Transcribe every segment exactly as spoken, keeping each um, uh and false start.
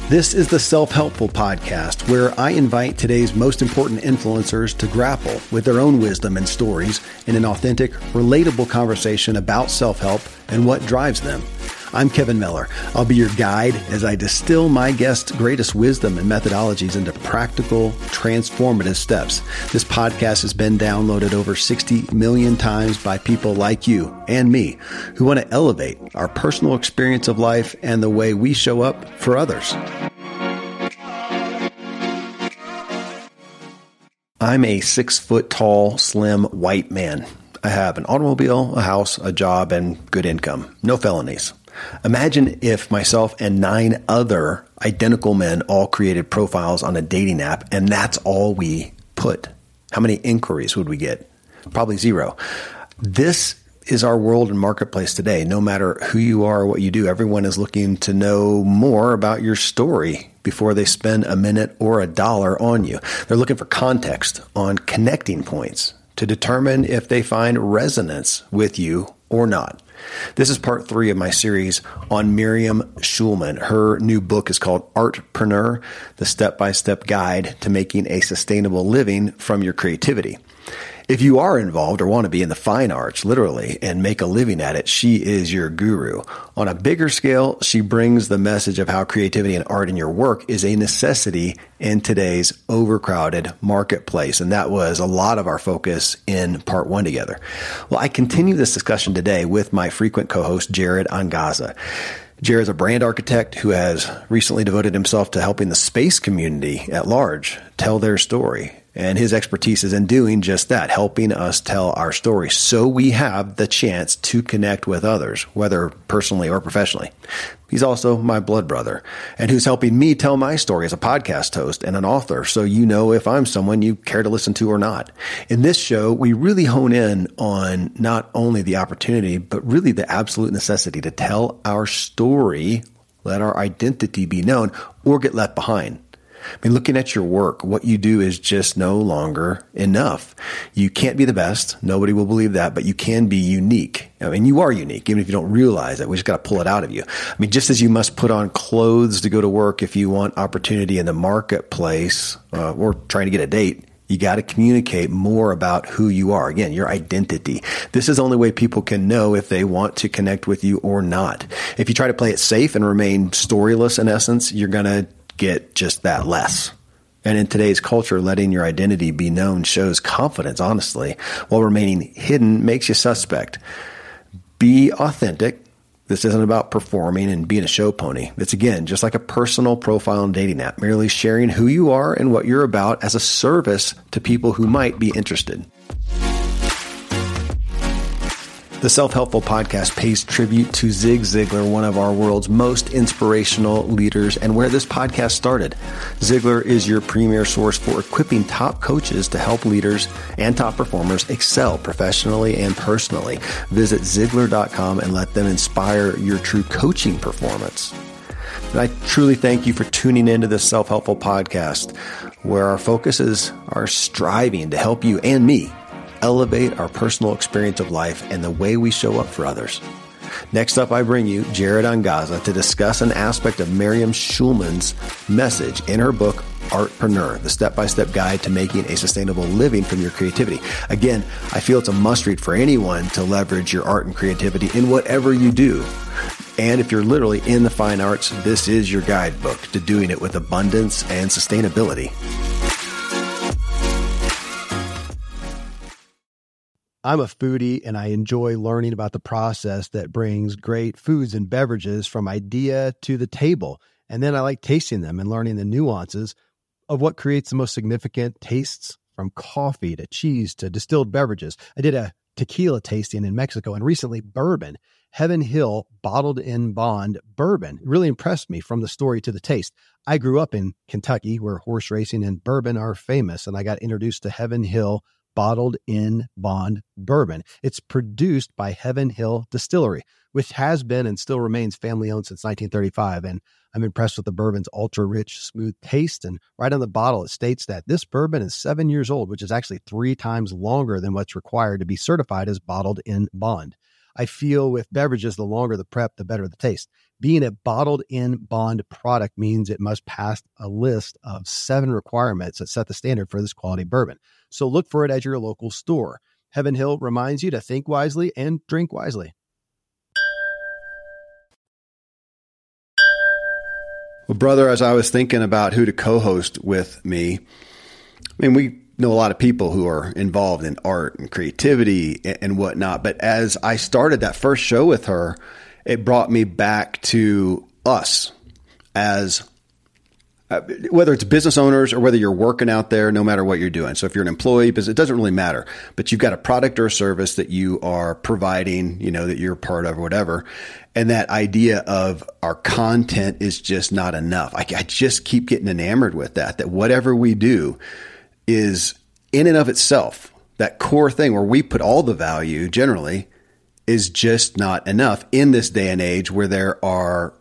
This is the Self-Helpful Podcast, where I invite today's most important influencers to grapple with their own wisdom and stories in an authentic, relatable conversation about self-help and what drives them. I'm Kevin Miller. I'll be your guide as I distill my guests' greatest wisdom and methodologies into practical, transformative steps. This podcast has been downloaded over sixty million times by people like you and me who want to elevate our personal experience of life and the way we show up for others. I'm a six foot tall, slim, white man. I have an automobile, a house, a job, and good income. No felonies. Imagine if myself and nine other identical men all created profiles on a dating app, and that's all we put. How many inquiries would we get? Probably zero. This is our world and marketplace today. No matter who you are or what you do, everyone is looking to know more about your story before they spend a minute or a dollar on you. They're looking for context on connecting points to determine if they find resonance with you or not. This is part three of my series on Miriam Schulman. Her new book is called Artpreneur, the step-by-step guide to making a sustainable living from your creativity. If you are involved or want to be in the fine arts, literally, and make a living at it, she is your guru. On a bigger scale, she brings the message of how creativity and art in your work is a necessity in today's overcrowded marketplace. And that was a lot of our focus in part one together. Well, I continue this discussion today with my frequent co-host, Jared Angaza. Jared's a brand architect who has recently devoted himself to helping the space community at large tell their story. And his expertise is in doing just that, helping us tell our story so we have the chance to connect with others, whether personally or professionally. He's also my blood brother, and who's helping me tell my story as a podcast host and an author, so you know if I'm someone you care to listen to or not. In this show, we really hone in on not only the opportunity, but really the absolute necessity to tell our story, let our identity be known, or get left behind. I mean, looking at your work, what you do is just no longer enough. You can't be the best. Nobody will believe that, but you can be unique. I mean, you are unique, even if you don't realize it. We just got to pull it out of you. I mean, just as you must put on clothes to go to work if you want opportunity in the marketplace uh, or trying to get a date, you got to communicate more about who you are. Again, your identity. This is the only way people can know if they want to connect with you or not. If you try to play it safe and remain storyless in essence, you're going to get just that less. And in today's culture, letting your identity be known shows confidence, honestly, while remaining hidden makes you suspect. Be authentic. This isn't about performing and being a show pony. It's, again, just like a personal profile and dating app, merely sharing who you are and what you're about as a service to people who might be interested. The Self-Helpful Podcast pays tribute to Zig Ziglar, one of our world's most inspirational leaders, and where this podcast started. Ziglar is your premier source for equipping top coaches to help leaders and top performers excel professionally and personally. Visit Ziglar dot com and let them inspire your true coaching performance. And I truly thank you for tuning into this Self-Helpful Podcast, where our focuses are striving to help you and me elevate our personal experience of life and the way we show up for others. Next up, I bring you Jared Angaza to discuss an aspect of Miriam Schulman's message in her book, Artpreneur, the step-by-step guide to making a sustainable living from your creativity. Again, I feel it's a must-read for anyone to leverage your art and creativity in whatever you do. And if you're literally in the fine arts, this is your guidebook to doing it with abundance and sustainability. I'm a foodie and I enjoy learning about the process that brings great foods and beverages from idea to the table. And then I like tasting them and learning the nuances of what creates the most significant tastes, from coffee to cheese to distilled beverages. I did a tequila tasting in Mexico, and recently bourbon. Heaven Hill Bottled in Bond bourbon really impressed me from the story to the taste. I grew up in Kentucky where horse racing and bourbon are famous, and I got introduced to Heaven Hill Bottled in Bond bourbon. It's produced by Heaven Hill Distillery, which has been and still remains family-owned since nineteen thirty-five. And I'm impressed with the bourbon's ultra-rich, smooth taste. And right on the bottle, it states that this bourbon is seven years old, which is actually three times longer than what's required to be certified as bottled in bond. I feel with beverages, the longer the prep, the better the taste. Being a bottled in bond product means it must pass a list of seven requirements that set the standard for this quality bourbon. So look for it at your local store. Heaven Hill reminds you to think wisely and drink wisely. Well, brother, as I was thinking about who to co-host with me, I mean, we know a lot of people who are involved in art and creativity and whatnot. But as I started that first show with her, it brought me back to us as uh, whether it's business owners or whether you're working out there, no matter what you're doing. So if you're an employee, because it doesn't really matter, but you've got a product or a service that you are providing, you know, that you're part of or whatever. And that idea of our content is just not enough. I, I just keep getting enamored with that, that whatever we do is in and of itself, that core thing where we put all the value generally is just not enough in this day and age where there are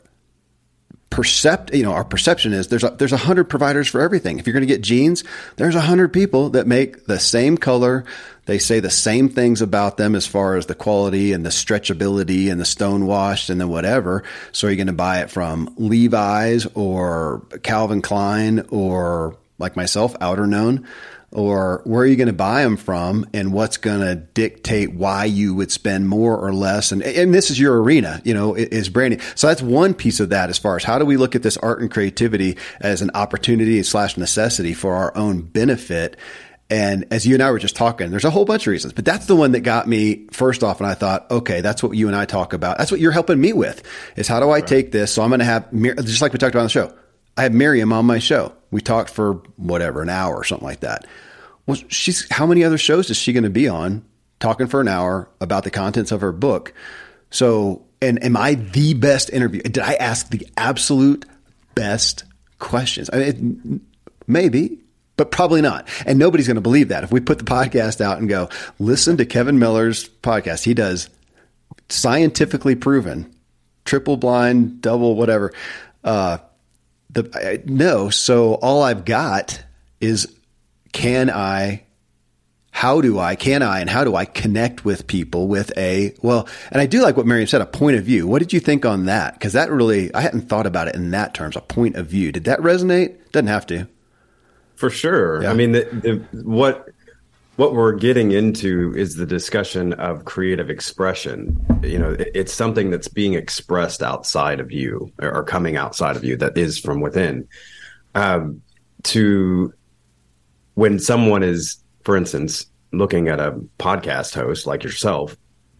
percept, you know, our perception is there's a, there's a hundred providers for everything. If you're going to get jeans, there's a hundred people that make the same color. They say the same things about them as far as the quality and the stretchability and the stone washed and the whatever. So are you going to buy it from Levi's or Calvin Klein or like myself, Outerknown? Or where are you going to buy them from and what's going to dictate why you would spend more or less? And, and this is your arena, you know, is branding. So that's one piece of that as far as how do we look at this art and creativity as an opportunity slash necessity for our own benefit. And as you and I were just talking, there's a whole bunch of reasons, but that's the one that got me first off. And I thought, okay, that's what you and I talk about. That's what you're helping me with is how do I right. take this? So I'm going to have, just like we talked about on the show, I had Miriam on my show. We talked for whatever, an hour or something like that. Well, she's, how many other shows is she going to be on talking for an hour about the contents of her book? So, and am I the best interview? Did I ask the absolute best questions? I mean, it, maybe, but probably not. And nobody's going to believe that. If we put the podcast out and go, listen to Kevin Miller's podcast, he does scientifically proven, triple blind, double, whatever, uh, The, I, no. So all I've got is, can I, how do I, can I, and how do I connect with people with a, well, and I do like what Miriam said, a point of view. What did you think on that? Because that really, I hadn't thought about it in that terms, a point of view. Did that resonate? Doesn't have to. For sure. Yeah. I mean, the, the, what, what we're getting into is the discussion of creative expression. You know, it, it's something that's being expressed outside of you or, or coming outside of you that is from within. Um, to when someone is, for instance, looking at a podcast host like yourself,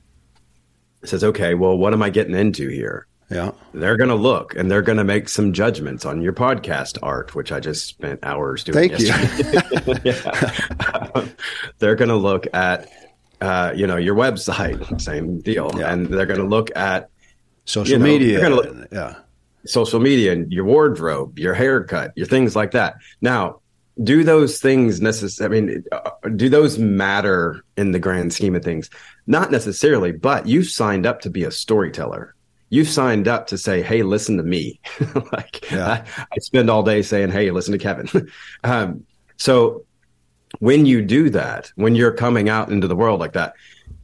says, okay, well, what am I getting into here? Yeah. They're going to look and they're going to make some judgments on your podcast art, which I just spent hours doing. Thank you. um, they're going to look at, uh, you know, your website, same deal. Yeah. And they're going to look at social you know, media. Look, yeah. Social media and your wardrobe, your haircut, your things like that. Now, do those things necessarily, I mean, uh, do those matter in the grand scheme of things? Not necessarily, but you signed up to be a storyteller. You signed up to say, hey, listen to me. like yeah. I, I spend all day saying, hey, listen to Kevin. um, so when you do that, when you're coming out into the world like that,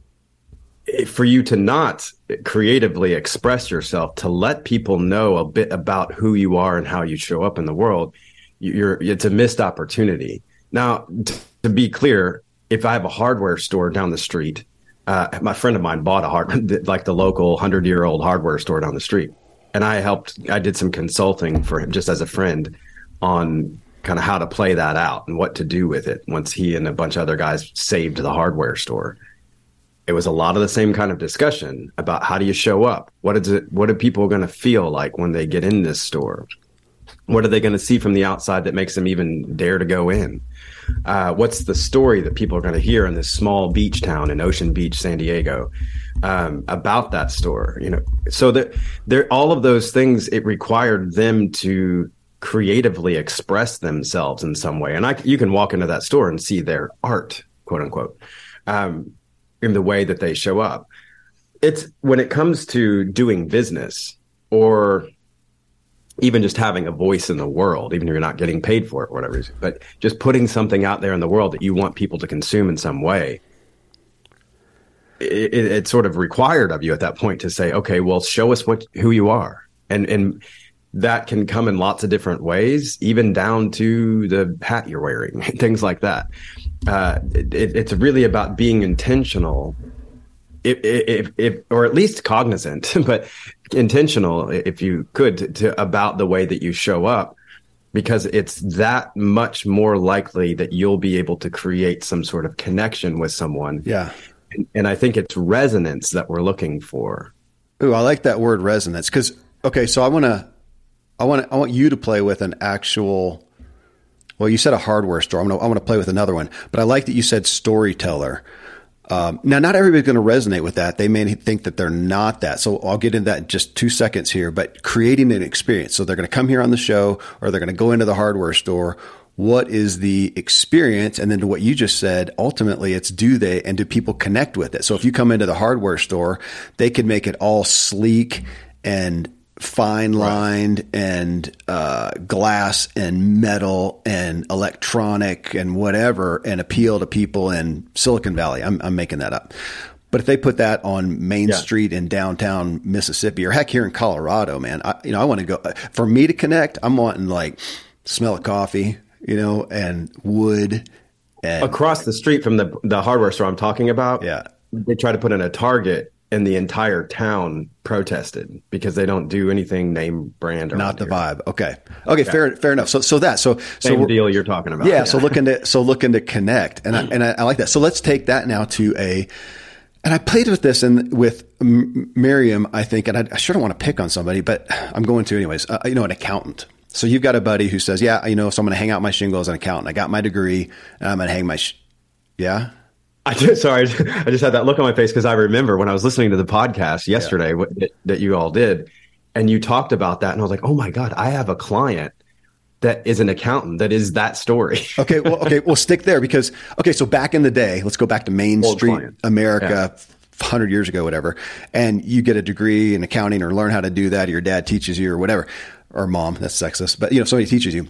for you to not creatively express yourself, to let people know a bit about who you are and how you show up in the world, you're, it's a missed opportunity. Now, t- to be clear, if I have a hardware store down the street, uh, my friend of mine bought a hard, like the local hundred year old hardware store down the street. And I helped, I did some consulting for him just as a friend on kind of how to play that out and what to do with it once he and a bunch of other guys saved the hardware store. It was a lot of the same kind of discussion about how do you show up? What is it? What are people going to feel like when they get in this store? What are they going to see from the outside that makes them even dare to go in? Uh, what's the story that people are going to hear in this small beach town in Ocean Beach, San Diego, um, about that store? You know, so that there, all of those things, it required them to creatively express themselves in some way. And I, you can walk into that store and see their art, quote unquote. Um, in the way that they show up. It's when it comes to doing business or even just having a voice in the world, even if you're not getting paid for it or whatever, but just putting something out there in the world that you want people to consume in some way. it, it's sort of required of you at that point to say, okay, well, show us what who you are. And and that can come in lots of different ways, even down to the hat you're wearing, things like that. Uh, it, it's really about being intentional, if, if, if, or at least cognizant, but intentional, if you could, to, to about the way that you show up, because it's that much more likely that you'll be able to create some sort of connection with someone. Yeah. And, and I think it's resonance that we're looking for. Ooh, I like that word, resonance. Because, okay, so I want to, I want to, I want you to play with an actual, well, you said a hardware store. I'm going to, I want to play with another one, but I like that you said storyteller. Um, now, not everybody's going to resonate with that. They may think that they're not that. So I'll get into that in just two seconds here, but creating an experience. So they're going to come here on the show, or they're going to go into the hardware store. What is the experience? And then to what you just said, ultimately it's do they, and do people connect with it? So if you come into the hardware store, they could make it all sleek and fine lined, right, and uh, glass and metal and electronic and whatever, and appeal to people in Silicon Valley. I'm, I'm making that up. But if they put that on Main yeah. Street in downtown Mississippi, or heck, here in Colorado, man, I, you know, I want to go. For me to connect, I'm wanting like smell of coffee, you know, and wood. And across the street from the the hardware store I'm talking about, yeah, they try to put in a Target, and the entire town protested because they don't do anything name brand or not the vibe. Okay. Okay. Yeah. Fair, fair enough. So, so that, so, same so deal you're talking about. Yeah, yeah. So looking to, so looking to connect, and I, and I, I like that. So let's take that now to a, and I played with this and with Miriam, I think, and I, I sure don't want to pick on somebody, but I'm going to anyways, uh, you know, an accountant. So you've got a buddy who says, yeah, you know, so I'm going to hang out my shingle as an accountant. I got my degree and I'm going to hang my, sh- yeah. I just, sorry, I just had that look on my face because I remember when I was listening to the podcast yesterday, yeah, what, that, that you all did, and you talked about that, and I was like, oh my God, I have a client that is an accountant that is that story. Okay, well, okay, we'll stick there because, okay, so back in the day, let's go back to Main Old Street, client. America, yeah, one hundred years ago, whatever, and you get a degree in accounting or learn how to do that, or your dad teaches you or whatever, or mom, that's sexist, but you know, somebody teaches you,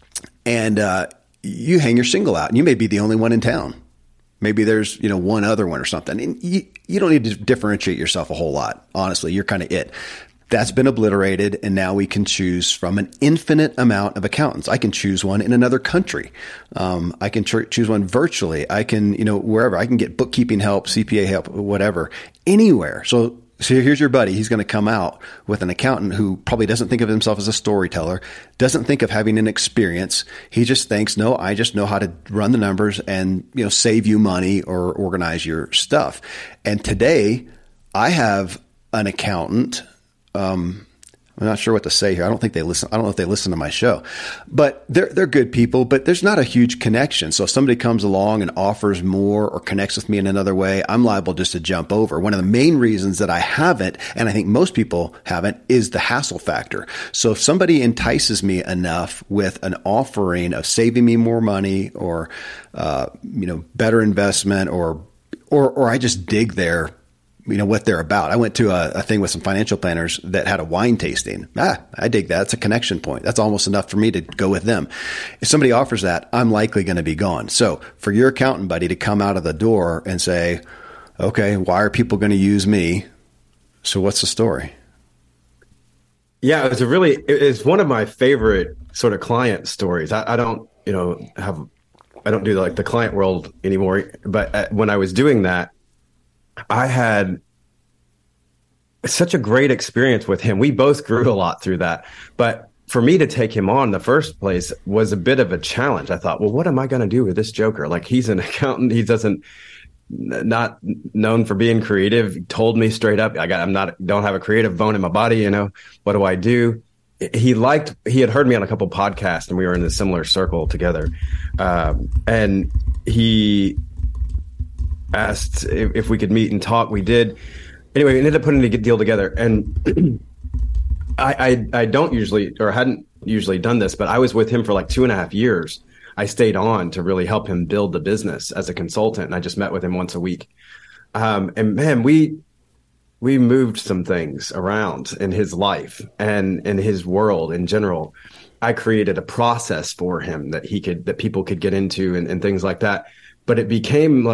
and uh, you hang your shingle out, and you may be the only one in town. Maybe there's, you know, one other one or something. And you, you don't need to differentiate yourself a whole lot. Honestly, you're kind of it. That's been obliterated. And now we can choose from an infinite amount of accountants. I can choose one in another country. Um, I can tr- choose one virtually. I can, you know, wherever. I can get bookkeeping help, C P A help, whatever, anywhere. So, so here's your buddy. He's going to come out with an accountant who probably doesn't think of himself as a storyteller, doesn't think of having an experience. He just thinks, no, I just know how to run the numbers and, you know, save you money or organize your stuff. And today I have an accountant. Um, I'm not sure what to say here. I don't think they listen. I don't know if they listen to my show, but they're, they're good people, but there's not a huge connection. So if somebody comes along and offers more or connects with me in another way, I'm liable just to jump over. One of the main reasons that I haven't, and I think most people haven't, is the hassle factor. So if somebody entices me enough with an offering of saving me more money or, uh, you know, better investment or, or, or I just dig their, you know, what they're about. I went to a, a thing with some financial planners that had a wine tasting. Ah, I dig that. It's a connection point. That's almost enough for me to go with them. If somebody offers that, I'm likely going to be gone. So for your accountant buddy to come out of the door and say, okay, why are people going to use me? So what's the story? Yeah, it's a really, it's one of my favorite sort of client stories. I, I don't, you know, have, I don't do like the client world anymore, but when I was doing that, I had such a great experience with him. We both grew a lot through that. But for me to take him on in the first place was a bit of a challenge. I thought, well, what am I going to do with this joker? Like, he's an accountant. He doesn't, not known for being creative. He told me straight up, I got, I'm not, don't have a creative bone in my body. You know, what do I do? He liked, he had heard me on a couple podcasts and we were in a similar circle together. Um, and he asked if, if we could meet and talk. We did. Anyway, we ended up putting a deal together. And I, I I don't usually, or hadn't usually done this, but I was with him for like two and a half years. I stayed on to really help him build the business as a consultant. And I just met with him once a week. Um, and man, we we moved some things around in his life and in his world in general. I created a process for him that he could, that people could get into and, and things like that. But it became like,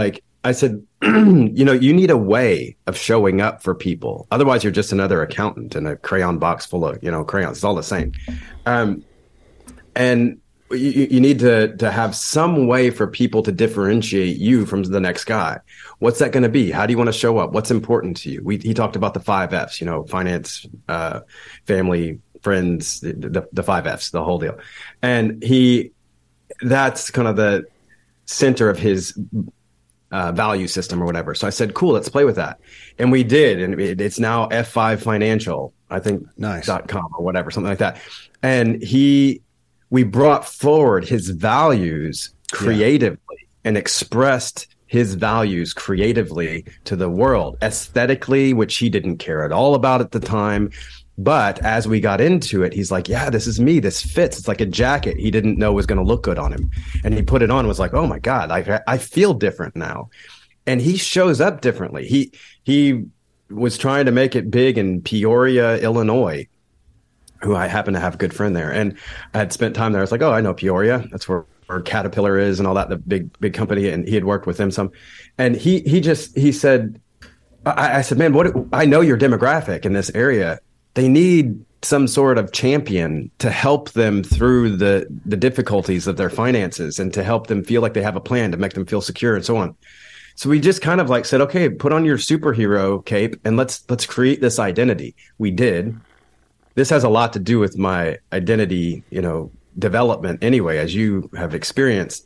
I said, you know, you need a way of showing up for people. Otherwise, you're just another accountant in a crayon box full of, you know, crayons. It's all the same. Um, and you, you need to to have some way for people to differentiate you from the next guy. What's that going to be? How do you want to show up? What's important to you? We, he talked about the five F's, you know, finance, uh, family, friends, the, the, the five F's, the whole deal. And he, that's kind of the center of his Uh, value system or whatever. So I said, cool, let's play with that. And we did. And it, it's now F five Financial, I think, nice. dot com or whatever, something like that. And he, we brought forward his values creatively yeah. and expressed his values creatively to the world, aesthetically, which he didn't care at all about at the time. But as we got into it, he's like, yeah, this is me. This fits. It's like a jacket he didn't know was going to look good on him. And he put it on and was like, oh my God, I, I feel different now. And he shows up differently. He, he was trying to make it big in Peoria, Illinois, who I happen to have a good friend there. And I had spent time there. I was like, oh, I know Peoria. That's where, where Caterpillar is and all that, the big, big company. And he had worked with them some. And he, he just, he said, I, I said, man, what, I know your demographic in this area. They need some sort of champion to help them through the, the difficulties of their finances and to help them feel like they have a plan to make them feel secure and so on. So we just kind of like said, okay, put on your superhero cape and let's, let's create this identity. We did. This has a lot to do with my identity, you know, development anyway, as you have experienced.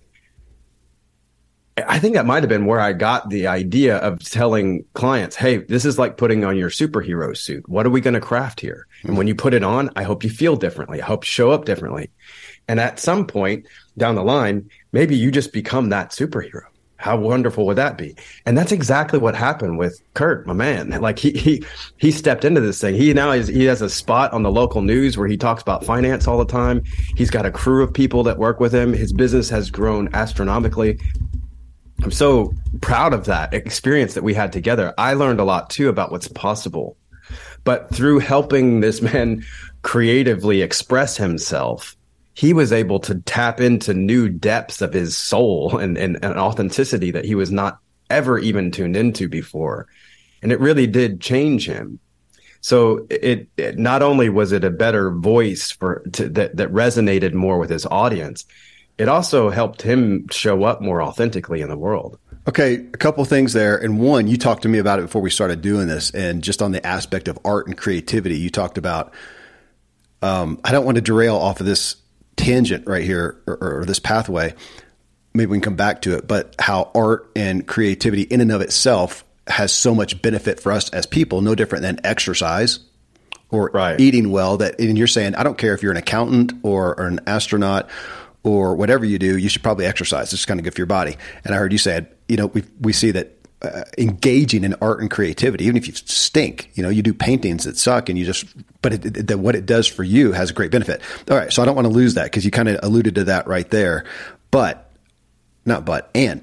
I think that might have been where I got the idea of telling clients, hey, this is like putting on your superhero suit. What are we going to craft here? And when you put it on, I hope you feel differently. I hope you show up differently. And at some point down the line, maybe you just become that superhero. How wonderful would that be? And that's exactly what happened with Kurt, my man. Like he he he stepped into this thing. He now is he has a spot on the local news where he talks about finance all the time. He's got a crew of people that work with him. His business has grown astronomically. I'm so proud of that experience that we had together. I learned a lot too about what's possible. But through helping this man creatively express himself, he was able to tap into new depths of his soul and, and, and authenticity that he was not ever even tuned into before. And it really did change him. So it, it not only was it a better voice for to, that, that resonated more with his audience, it also helped him show up more authentically in the world. Okay, a couple of things there. And one, you talked to me about it before we started doing this, and just on the aspect of art and creativity, you talked about, um, I don't want to derail off of this tangent right here or, or this pathway. Maybe we can come back to it, but how art and creativity in and of itself has so much benefit for us as people, no different than exercise or right. eating well. That, and you're saying, I don't care if you're an accountant or, or an astronaut or whatever you do, you should probably exercise. It's kind of good for your body. And I heard you say, you know, we we see that uh, engaging in art and creativity, even if you stink, you know, you do paintings that suck and you just, but it, it, the, what it does for you has a great benefit. All right. So I don't want to lose that because you kind of alluded to that right there, but not, but, and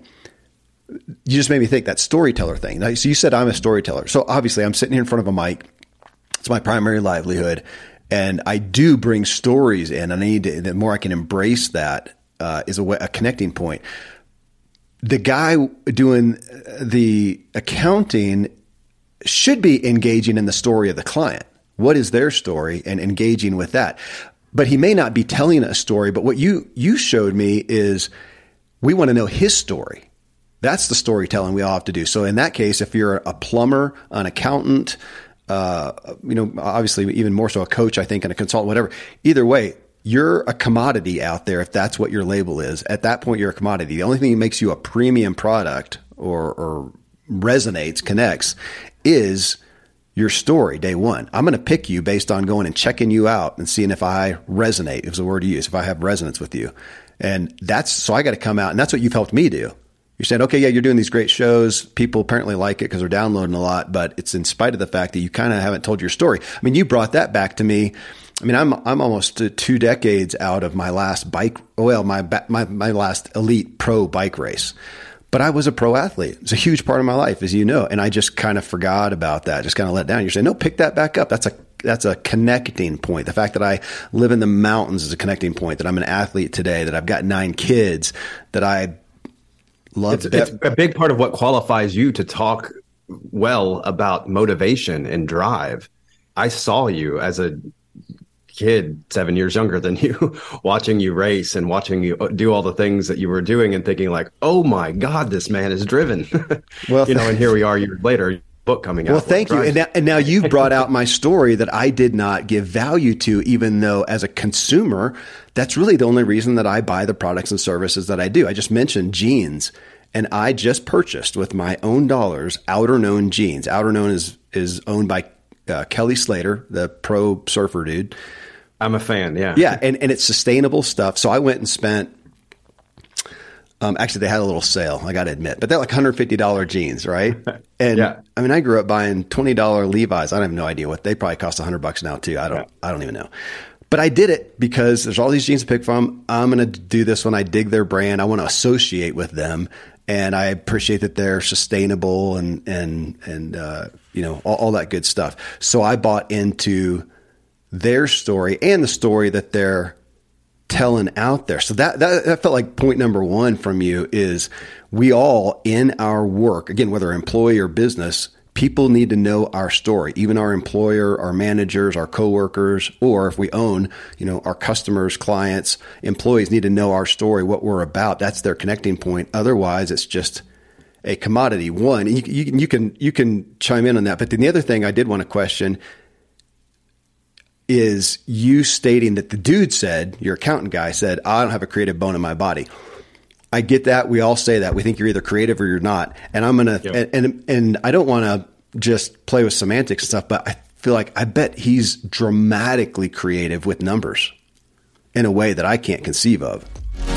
you just made me think that storyteller thing. Now, so you said I'm a storyteller. So obviously I'm sitting here in front of a mic. It's my primary livelihood. And I do bring stories in, and I need to, the more I can embrace that, uh, is a, way, a connecting point. The guy doing the accounting should be engaging in the story of the client. What is their story, and engaging with that. But he may not be telling a story, but what you, you showed me is we want to know his story. That's the storytelling we all have to do. So in that case, if you're a plumber, an accountant, Uh, you know, obviously even more so a coach, I think, and a consultant, whatever. Either way, you're a commodity out there. If that's what your label is, at that point, you're a commodity. The only thing that makes you a premium product or, or resonates, connects is your story. Day one, I'm going to pick you based on going and checking you out and seeing if I resonate. Is the word you use. If I have resonance with you, and that's, so I got to come out, and that's what you've helped me do. You're saying, okay, yeah, you're doing these great shows. People apparently like it because they're downloading a lot, but it's in spite of the fact that you kind of haven't told your story. I mean, you brought that back to me. I mean, I'm I'm almost two decades out of my last bike, well, my my my last elite pro bike race. But I was a pro athlete. It's a huge part of my life, as you know, and I just kind of forgot about that. Just kind of let down. You're saying, no, pick that back up. That's a that's a connecting point. The fact that I live in the mountains is a connecting point. That I'm an athlete today. That I've got nine kids. That I Love it's, that. It's a big part of what qualifies you to talk well about motivation and drive. I saw you as a kid, seven years younger than you, watching you race and watching you do all the things that you were doing and thinking like, oh my God, this man is driven. Well, you know, and here we are years later, book coming out. Well, thank you. And now, and now you've brought out my story that I did not give value to, even though as a consumer, that's really the only reason that I buy the products and services that I do. I just mentioned jeans, and I just purchased with my own dollars Outerknown jeans. Outerknown is, is owned by uh, Kelly Slater, the pro surfer dude. I'm a fan. Yeah. Yeah. And, and it's sustainable stuff. So I went and spent, um, actually they had a little sale, I got to admit, but they're like one hundred fifty dollars jeans. Right. And yeah. I mean, I grew up buying twenty dollars Levi's. I have no idea what they probably cost a hundred bucks now too. I don't, yeah. I don't even know, but I did it because there's all these jeans to pick from. I'm going to do this when I dig their brand. I want to associate with them. And I appreciate that they're sustainable and, and, and, uh, you know, all, all that good stuff. So I bought into their story and the story that they're telling out there. So that, that, that felt like point number one from you is we all in our work, again, whether employee or business, people need to know our story, even our employer, our managers, our coworkers, or if we own, you know, our customers, clients, employees need to know our story, what we're about. That's their connecting point. Otherwise, it's just a commodity. One, you, you, you can, you can chime in on that. But then the other thing I did want to question is you stating that the dude said, your accountant guy said, I don't have a creative bone in my body. I get that. We all say that. We think you're either creative or you're not. And I'm going to, yep. and, and, and I don't want to just play with semantics and stuff, but I feel like I bet he's dramatically creative with numbers in a way that I can't conceive of.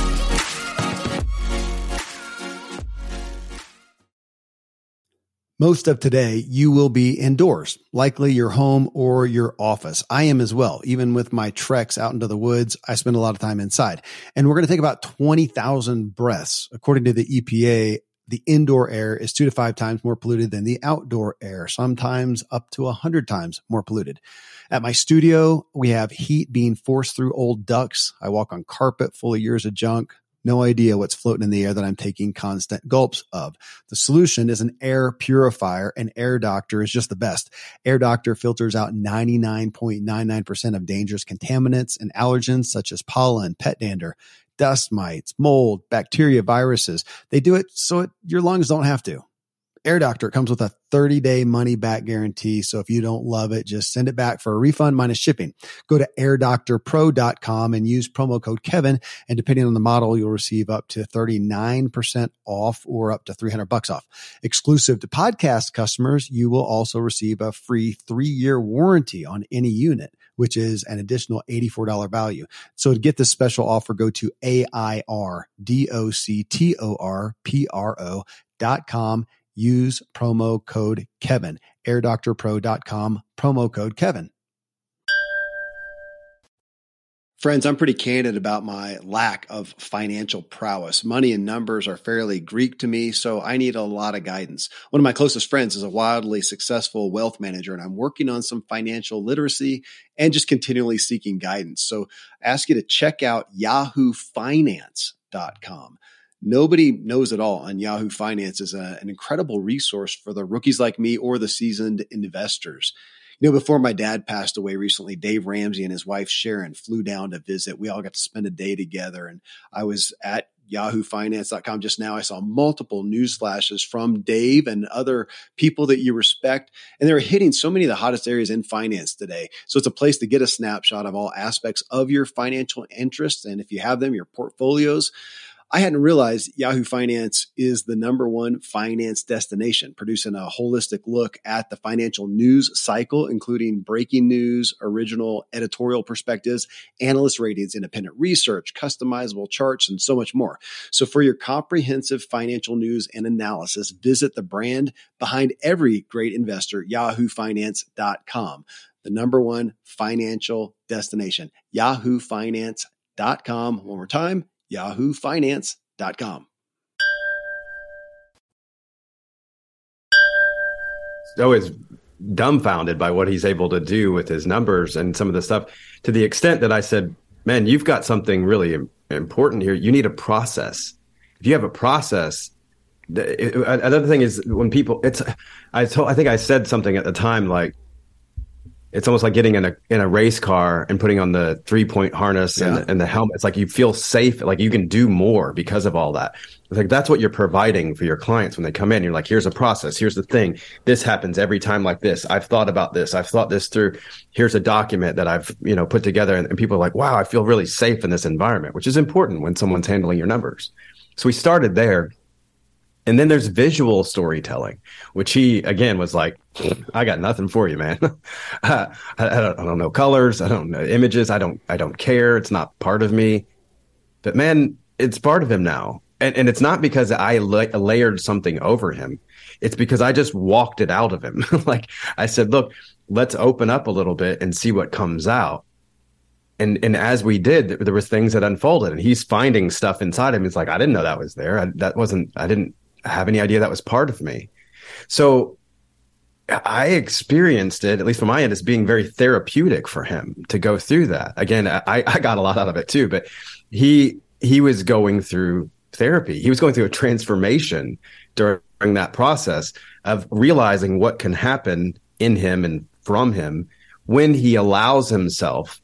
Most of today, you will be indoors, likely your home or your office. I am as well. Even with my treks out into the woods, I spend a lot of time inside. And we're going to take about twenty thousand breaths. According to the E P A, the indoor air is two to five times more polluted than the outdoor air, sometimes up to one hundred times more polluted. At my studio, we have heat being forced through old ducts. I walk on carpet full of years of junk. No idea what's floating in the air that I'm taking constant gulps of. The solution is an air purifier, and Air Doctor is just the best. Air Doctor filters out ninety-nine point nine nine percent of dangerous contaminants and allergens such as pollen, pet dander, dust mites, mold, bacteria, viruses. They do it so it, your lungs don't have to. Air Doctor comes with a thirty day money back guarantee. So if you don't love it, just send it back for a refund minus shipping. Go to air doctor pro dot com and use promo code Kevin. And depending on the model, you'll receive up to thirty-nine percent off or up to three hundred bucks off. Exclusive to podcast customers, you will also receive a free three year warranty on any unit, which is an additional eighty-four dollars value. So to get this special offer, go to A I R D O C T O R P R O dot com. Use promo code Kevin, air doctor pro dot com, promo code Kevin. Friends, I'm pretty candid about my lack of financial prowess. Money and numbers are fairly Greek to me, so I need a lot of guidance. One of my closest friends is a wildly successful wealth manager, and I'm working on some financial literacy and just continually seeking guidance. So I ask you to check out yahoo finance dot com. Nobody knows it all on Yahoo Finance is a, an incredible resource for the rookies like me or the seasoned investors. You know, before my dad passed away recently, Dave Ramsey and his wife Sharon flew down to visit. We all got to spend a day together, and I was at yahoo finance dot com just now. I saw multiple news flashes from Dave and other people that you respect, and they're hitting so many of the hottest areas in finance today. So it's a place to get a snapshot of all aspects of your financial interests, and if you have them, your portfolios. I hadn't realized Yahoo Finance is the number one finance destination, producing a holistic look at the financial news cycle, including breaking news, original editorial perspectives, analyst ratings, independent research, customizable charts, and so much more. So for your comprehensive financial news and analysis, visit the brand behind every great investor, yahoo finance dot com, the number one financial destination, yahoo finance dot com. One more time, yahoo finance dot com. Always dumbfounded by what he's able to do with his numbers and some of the stuff, to the extent that I said, man, you've got something really important here. You need a process. If you have a process, it, another thing is when people, it's, I told, I think I said something at the time, like, it's almost like getting in a in a race car and putting on the three point harness and, yeah. and the helmet. It's like you feel safe, like you can do more because of all that. It's like that's what you're providing for your clients when they come in. You're like, here's a process. Here's the thing. This happens every time like this. I've thought about this. I've thought this through. Here's a document that I've you know put together, and, and people are like, wow, I feel really safe in this environment, which is important when someone's handling your numbers. So we started there. And then there's visual storytelling, which he, again, was like, I got nothing for you, man. uh, I, I, don't, I don't know colors. I don't know images. I don't I don't care. It's not part of me. But, man, it's part of him now. And, and it's not because I la- layered something over him. It's because I just walked it out of him. Like I said, look, let's open up a little bit and see what comes out. And and as we did, there was things that unfolded. And he's finding stuff inside him. He's like, I didn't know that was there. I, that wasn't, I didn't. have any idea that was part of me. So I experienced it, at least from my end, as being very therapeutic for him to go through that. Again, I, I got a lot out of it too, but he he was going through therapy. He was going through a transformation during that process of realizing what can happen in him and from him when he allows himself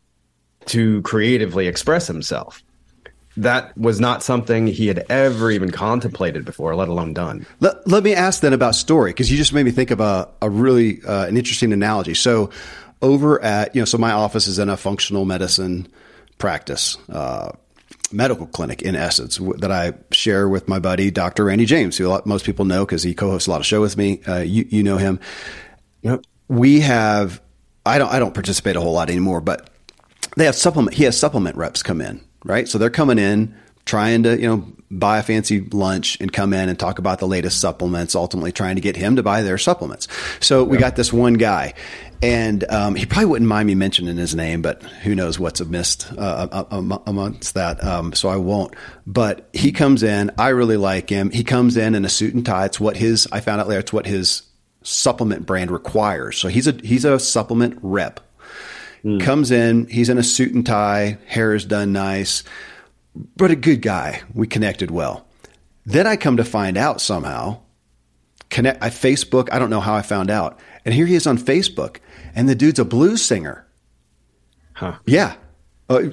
to creatively express himself. That was not something he had ever even contemplated before, let alone done. Let, let me ask then about story, because you just made me think of a, a really uh, an interesting analogy. So over at, you know, so my office is in a functional medicine practice, uh, medical clinic in essence, w- that I share with my buddy, Doctor Randy James, who a lot, most people know because he co-hosts a lot of show with me. Uh, you, you know him. Yep. We have, I don't, I don't participate a whole lot anymore, but they have supplement, he has supplement reps come in. Right. So they're coming in trying to, you know, buy a fancy lunch and come in and talk about the latest supplements, ultimately trying to get him to buy their supplements. So we yeah. got this one guy, and um, he probably wouldn't mind me mentioning his name, but who knows what's amidst uh, amongst that. Um, so I won't. But he comes in. I really like him. He comes in in a suit and tie. It's what his, I found out later, it's what his supplement brand requires. So he's a, he's a supplement rep. Mm. Comes in, he's in a suit and tie, hair is done nice, but a good guy. We connected well. Then I come to find out somehow, connect, I Facebook, I don't know how I found out. And here he is on Facebook, and the dude's a blues singer. Huh. Yeah. Uh,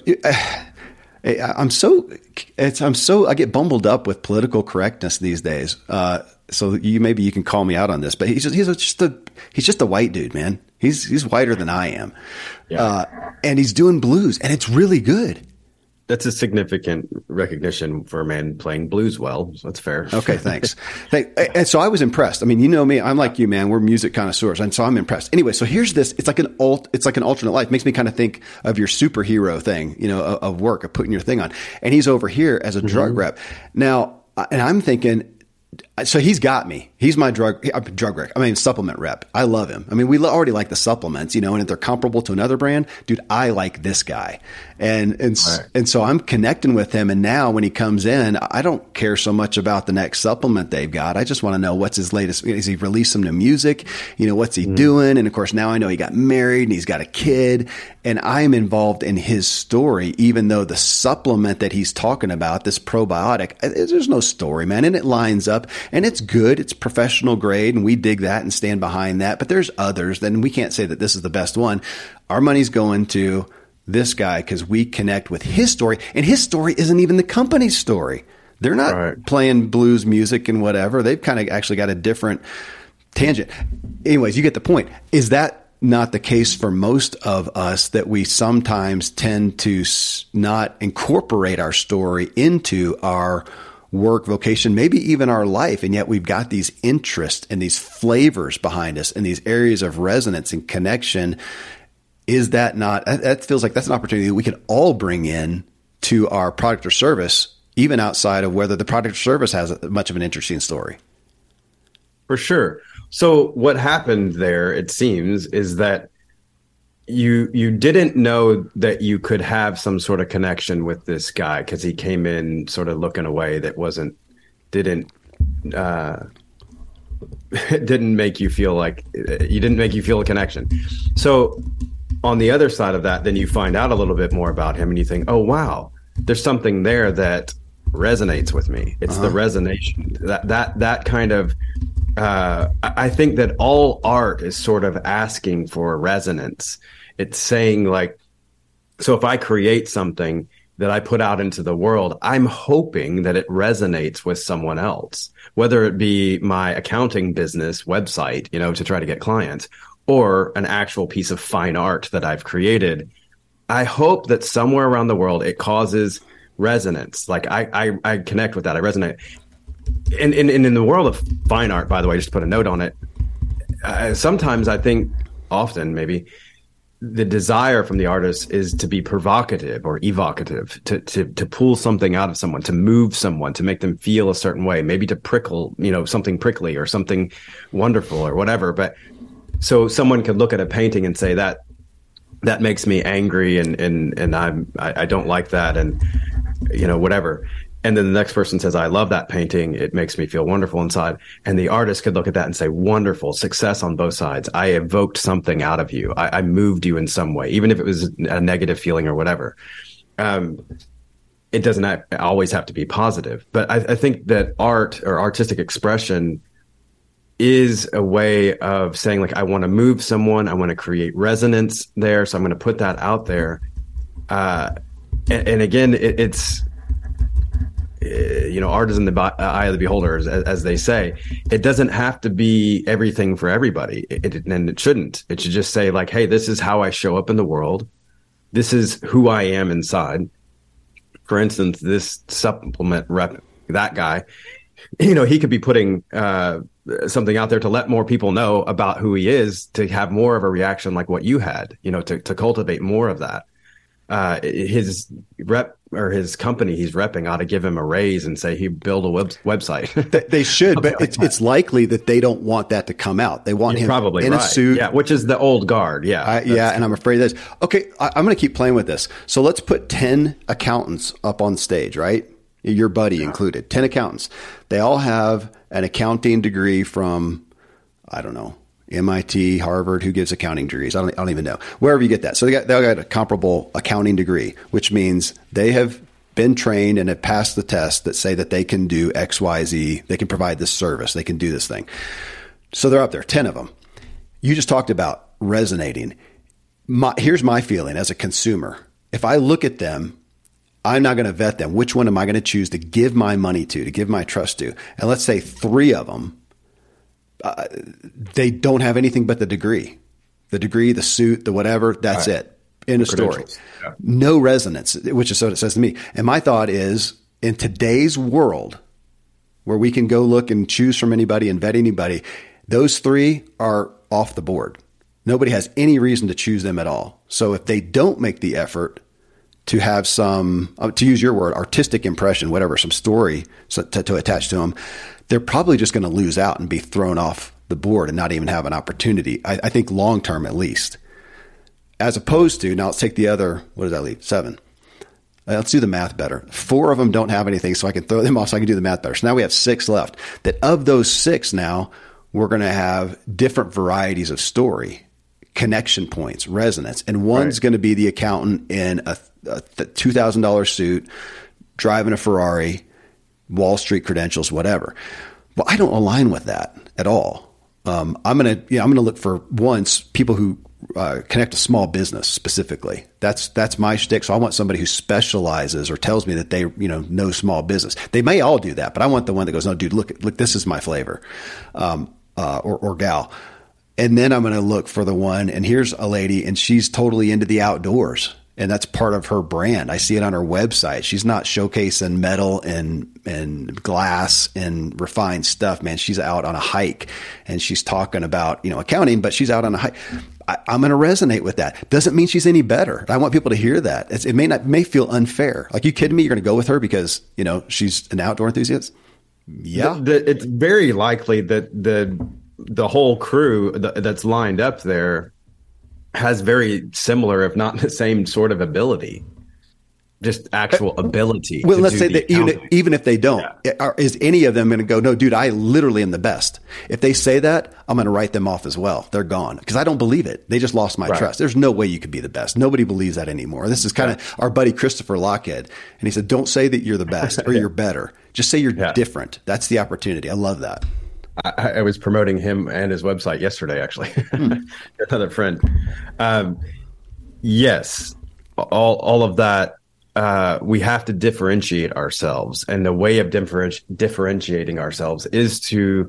I'm so, it's, I'm so, I get bumbled up with political correctness these days. Uh, so you, maybe you can call me out on this, but he's just, he's just a, he's just a white dude, man. He's, he's whiter than I am. Yeah. Uh, and he's doing blues, and it's really good. That's a significant recognition for a man playing blues well. So that's fair. Okay, thanks. And so I was impressed. I mean, you know me, I'm like you, man. We're music connoisseurs, and so I'm impressed. Anyway, so here's this. It's like an alt. It's like an alternate life. It makes me kind of think of your superhero thing, you know, of, of work, of putting your thing on. And he's over here as a mm-hmm. drug rep now, and I'm thinking. So he's got me. He's my drug drug rep. I mean, supplement rep. I love him. I mean, we already like the supplements, you know, and if they're comparable to another brand, dude, I like this guy. And and right. and so I'm connecting with him. And now when he comes in, I don't care so much about the next supplement they've got. I just want to know what's his latest. Is he released some new music? You know, what's he mm. doing? And of course, now I know he got married and he's got a kid. And I'm involved in his story, even though the supplement that he's talking about, this probiotic, there's no story, man. And it lines up and it's good. It's professional grade and we dig that and stand behind that. But there's others. Then we can't say that this is the best one. Our money's going to this guy because we connect with his story. And his story isn't even the company's story. They're not right. playing blues music and whatever. They've kind of actually got a different tangent. Anyways, you get the point. Is that not the case for most of us, that we sometimes tend to not incorporate our story into our work, vocation, maybe even our life. And yet we've got these interests and these flavors behind us and these areas of resonance and connection. Is that not, that feels like that's an opportunity that we can all bring in to our product or service, even outside of whether the product or service has much of an interesting story. For sure. So what happened there, it seems, is that you you didn't know that you could have some sort of connection with this guy because he came in sort of looking away that wasn't didn't uh, didn't make you feel like you didn't make you feel a connection. So on the other side of that, then you find out a little bit more about him and you think, oh wow, there's something there that resonates with me. It's uh-huh. the resonation that that that kind of. Uh, I think that all art is sort of asking for resonance. It's saying like, so if I create something that I put out into the world, I'm hoping that it resonates with someone else, whether it be my accounting business website, you know, to try to get clients, or an actual piece of fine art that I've created. I hope that somewhere around the world it causes resonance. Like I, I, I connect with that. I resonate. And, and, and in the world of fine art, by the way, just to put a note on it, uh, sometimes I think, often maybe, the desire from the artist is to be provocative or evocative, to, to, to pull something out of someone, to move someone, to make them feel a certain way, maybe to prickle, you know, something prickly or something wonderful or whatever. But so someone could look at a painting and say that that makes me angry and, and, and I'm, I, I don't like that. And, you know, whatever. And then the next person says, I love that painting. It makes me feel wonderful inside. And the artist could look at that and say, wonderful, success on both sides. I evoked something out of you. I, I moved you in some way, even if it was a negative feeling or whatever. Um, it doesn't have, always have to be positive. But I, I think that art or artistic expression is a way of saying, like, I want to move someone. I want to create resonance there. So I'm going to put that out there. Uh, and, and again, it, it's, you know, art is in the eye of the beholder, as, as they say. It doesn't have to be everything for everybody, it, it, and it shouldn't. It should just say, like, hey, this is how I show up in the world. This is who I am inside. For instance, this supplement rep, that guy, you know, he could be putting uh, something out there to let more people know about who he is, to have more of a reaction like what you had, you know, to, to cultivate more of that. Uh, his rep or his company he's repping ought to give him a raise and say he build a web, website. they, they should, but it's, it's likely that they don't want that to come out. They want You're him probably in right. a suit. Yeah, which is the old guard. Yeah. I, yeah. And I'm afraid that's okay. I, I'm going to keep playing with this. So let's put ten accountants up on stage, right? Your buddy yeah. included, ten accountants. They all have an accounting degree from, I don't know, M I T, Harvard, who gives accounting degrees? I don't, I don't even know. Wherever you get that. So they got, they all got a comparable accounting degree, which means they have been trained and have passed the test that say that they can do X, Y, Z. They can provide this service. They can do this thing. So they're up there, ten of them. You just talked about resonating. My, here's my feeling as a consumer. If I look at them, I'm not going to vet them. Which one am I going to choose to give my money to, to give my trust to? And let's say three of them, Uh, they don't have anything but the degree, the degree, the suit, the whatever. That's right. It. In a story. Yeah. No resonance, which is what it says to me. And my thought is, in today's world where we can go look and choose from anybody and vet anybody, those three are off the board. Nobody has any reason to choose them at all. So if they don't make the effort to have some, to use your word, artistic impression, whatever, some story to, to attach to them, they're probably just going to lose out and be thrown off the board and not even have an opportunity. I, I think long term, at least, as opposed to, now let's take the other, what does that leave? Seven. Uh, let's do the math better. Four of them don't have anything, so I can throw them off so I can do the math better. So now we have six left. That of those six now, we're going to have different varieties of story, connection points, resonance. And one's right. going to be the accountant in a, a two thousand dollars suit, driving a Ferrari, Wall Street credentials, whatever. Well, I don't align with that at all. Um, I'm going to, you know, I'm going to look for once people who uh, connect to small business specifically. That's, that's my shtick. So I want somebody who specializes or tells me that they, you know, know small business. They may all do that, but I want the one that goes, no, dude, look, look, this is my flavor, um, uh, or, or gal. And then I'm going to look for the one, and here's a lady and she's totally into the outdoors. And that's part of her brand. I see it on her website. She's not showcasing metal and, and glass and refined stuff, man. She's out on a hike and she's talking about, you know, accounting, but she's out on a hike. I, I'm going to resonate with that. Doesn't mean she's any better. I want people to hear that. It's, it may not, may feel unfair. Like, you kidding me? You're going to go with her because, you know, she's an outdoor enthusiast? Yeah. The, the, it's very likely that the, the whole crew that's lined up there has very similar, if not the same sort of ability. just actual ability. Well, to let's do say the that even, accounting. even if they don't, Yeah. are, is any of them going to go, no, dude, I literally am the best. If they say that, I'm going to write them off as well. They're gone because I don't believe it. They just lost my Right. trust. There's no way you could be the best. Nobody believes that anymore. This is kind of Right. our buddy Christopher Lockhead. And he said, don't say that you're the best or you're better. Just say you're Yeah. different. That's the opportunity. I love that. I, I was promoting him and his website yesterday, actually. Hmm. Another friend. Um, yes, all all of that. Uh, we have to differentiate ourselves, and the way of differenti- differentiating ourselves is to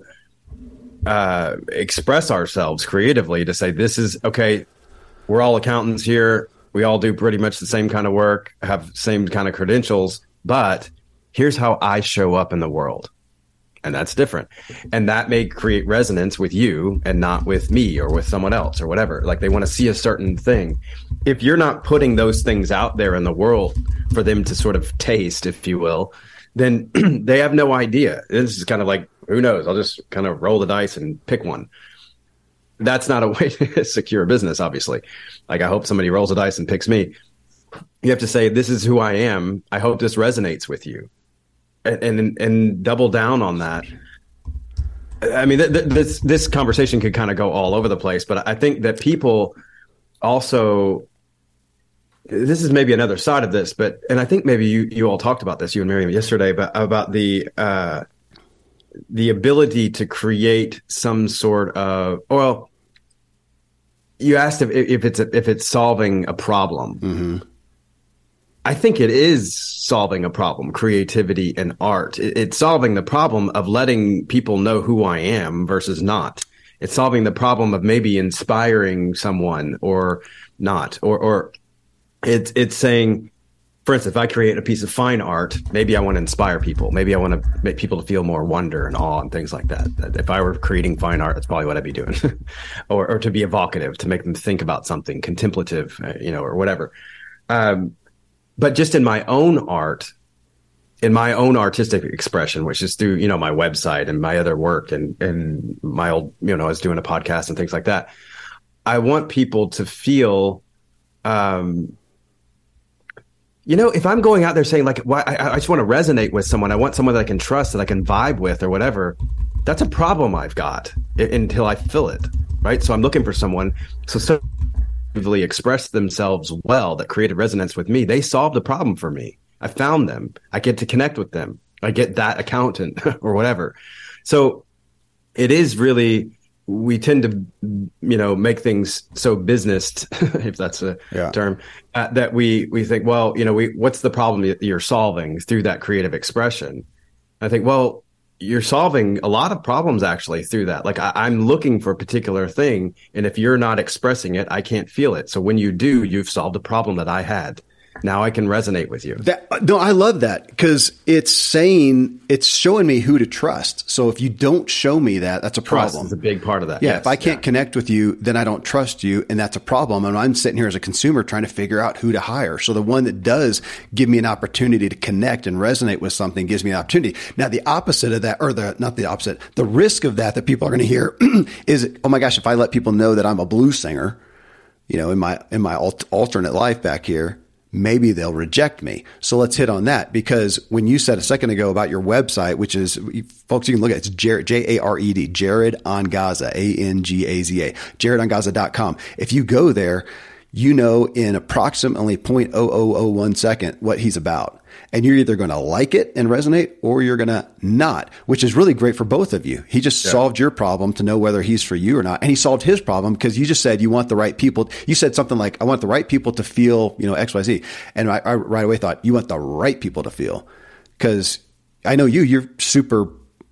uh, express ourselves creatively. To say, this is okay. We're all accountants here. We all do pretty much the same kind of work, have same kind of credentials, but here's how I show up in the world. And that's different. And that may create resonance with you and not with me or with someone else or whatever. Like they want to see a certain thing. If you're not putting those things out there in the world for them to sort of taste, if you will, then they have no idea. This is kind of like, who knows? I'll just kind of roll the dice and pick one. That's not a way to secure a business, obviously. Like I hope somebody rolls a dice and picks me. You have to say, this is who I am. I hope this resonates with you. And, and and double down on that. I mean, th- th- this this conversation could kind of go all over the place, but I think that people also, this is maybe another side of this, but and I think maybe you you all talked about this, you and Miriam yesterday, but about the uh, the ability to create some sort of, well, you asked if if it's a, if it's solving a problem. Mm-hmm. I think it is solving a problem, creativity and art. It's solving the problem of letting people know who I am versus not. It's solving the problem of maybe inspiring someone or not, or, or it's, it's saying, for instance, if I create a piece of fine art, maybe I want to inspire people. Maybe I want to make people to feel more wonder and awe and things like that. If I were creating fine art, that's probably what I'd be doing. or, or to be evocative, to make them think about something contemplative, you know, or whatever. Um, But just in my own art, in my own artistic expression, which is through, you know, my website and my other work and, and my old, you know, I was doing a podcast and things like that. I want people to feel, um, you know, if I'm going out there saying like, why, I, I just want to resonate with someone. I want someone that I can trust, that I can vibe with or whatever. That's a problem I've got I- until I fill it. Right. So I'm looking for someone. So, so express themselves well, that created resonance with me. They solved the problem for me. I found them. I get to connect with them. I get that accountant or whatever. So it is really, we tend to, you know, make things so business, if that's a yeah. term, uh, that we, we think, well, you know, we, what's the problem that you're solving through that creative expression? I think, well, you're solving a lot of problems actually through that. Like I, I'm looking for a particular thing, and if you're not expressing it, I can't feel it. So when you do, you've solved a problem that I had. Now I can resonate with you. That, no, I love that because it's saying, it's showing me who to trust. So if you don't show me that, that's a Trust problem. is a big part of that. Yeah. Yes, if I can't yeah. connect with you, then I don't trust you. And that's a problem. And I'm sitting here as a consumer trying to figure out who to hire. So the one that does give me an opportunity to connect and resonate with something gives me an opportunity. Now, the opposite of that, or the, not the opposite, the risk of that that people are going to hear is, oh my gosh, if I let people know that I'm a blues singer, you know, in my, in my alt- alternate life back here, maybe they'll reject me. So let's hit on that, because when you said a second ago about your website, which is, folks, you can look at it, it's Jared, J A R E D, Jared Angaza, A N G A Z A, jared angaza dot com. If you go there, you know in approximately zero point zero zero zero one second what he's about. And you're either going to like it and resonate, or you're going to not, which is really great for both of you. He just yeah. solved your problem to know whether he's for you or not. And he solved his problem because you just said you want the right people. You said something like, I want the right people to feel, you know, X, Y, Z. And I, I right away thought you want the right people to feel, because I know you, you're super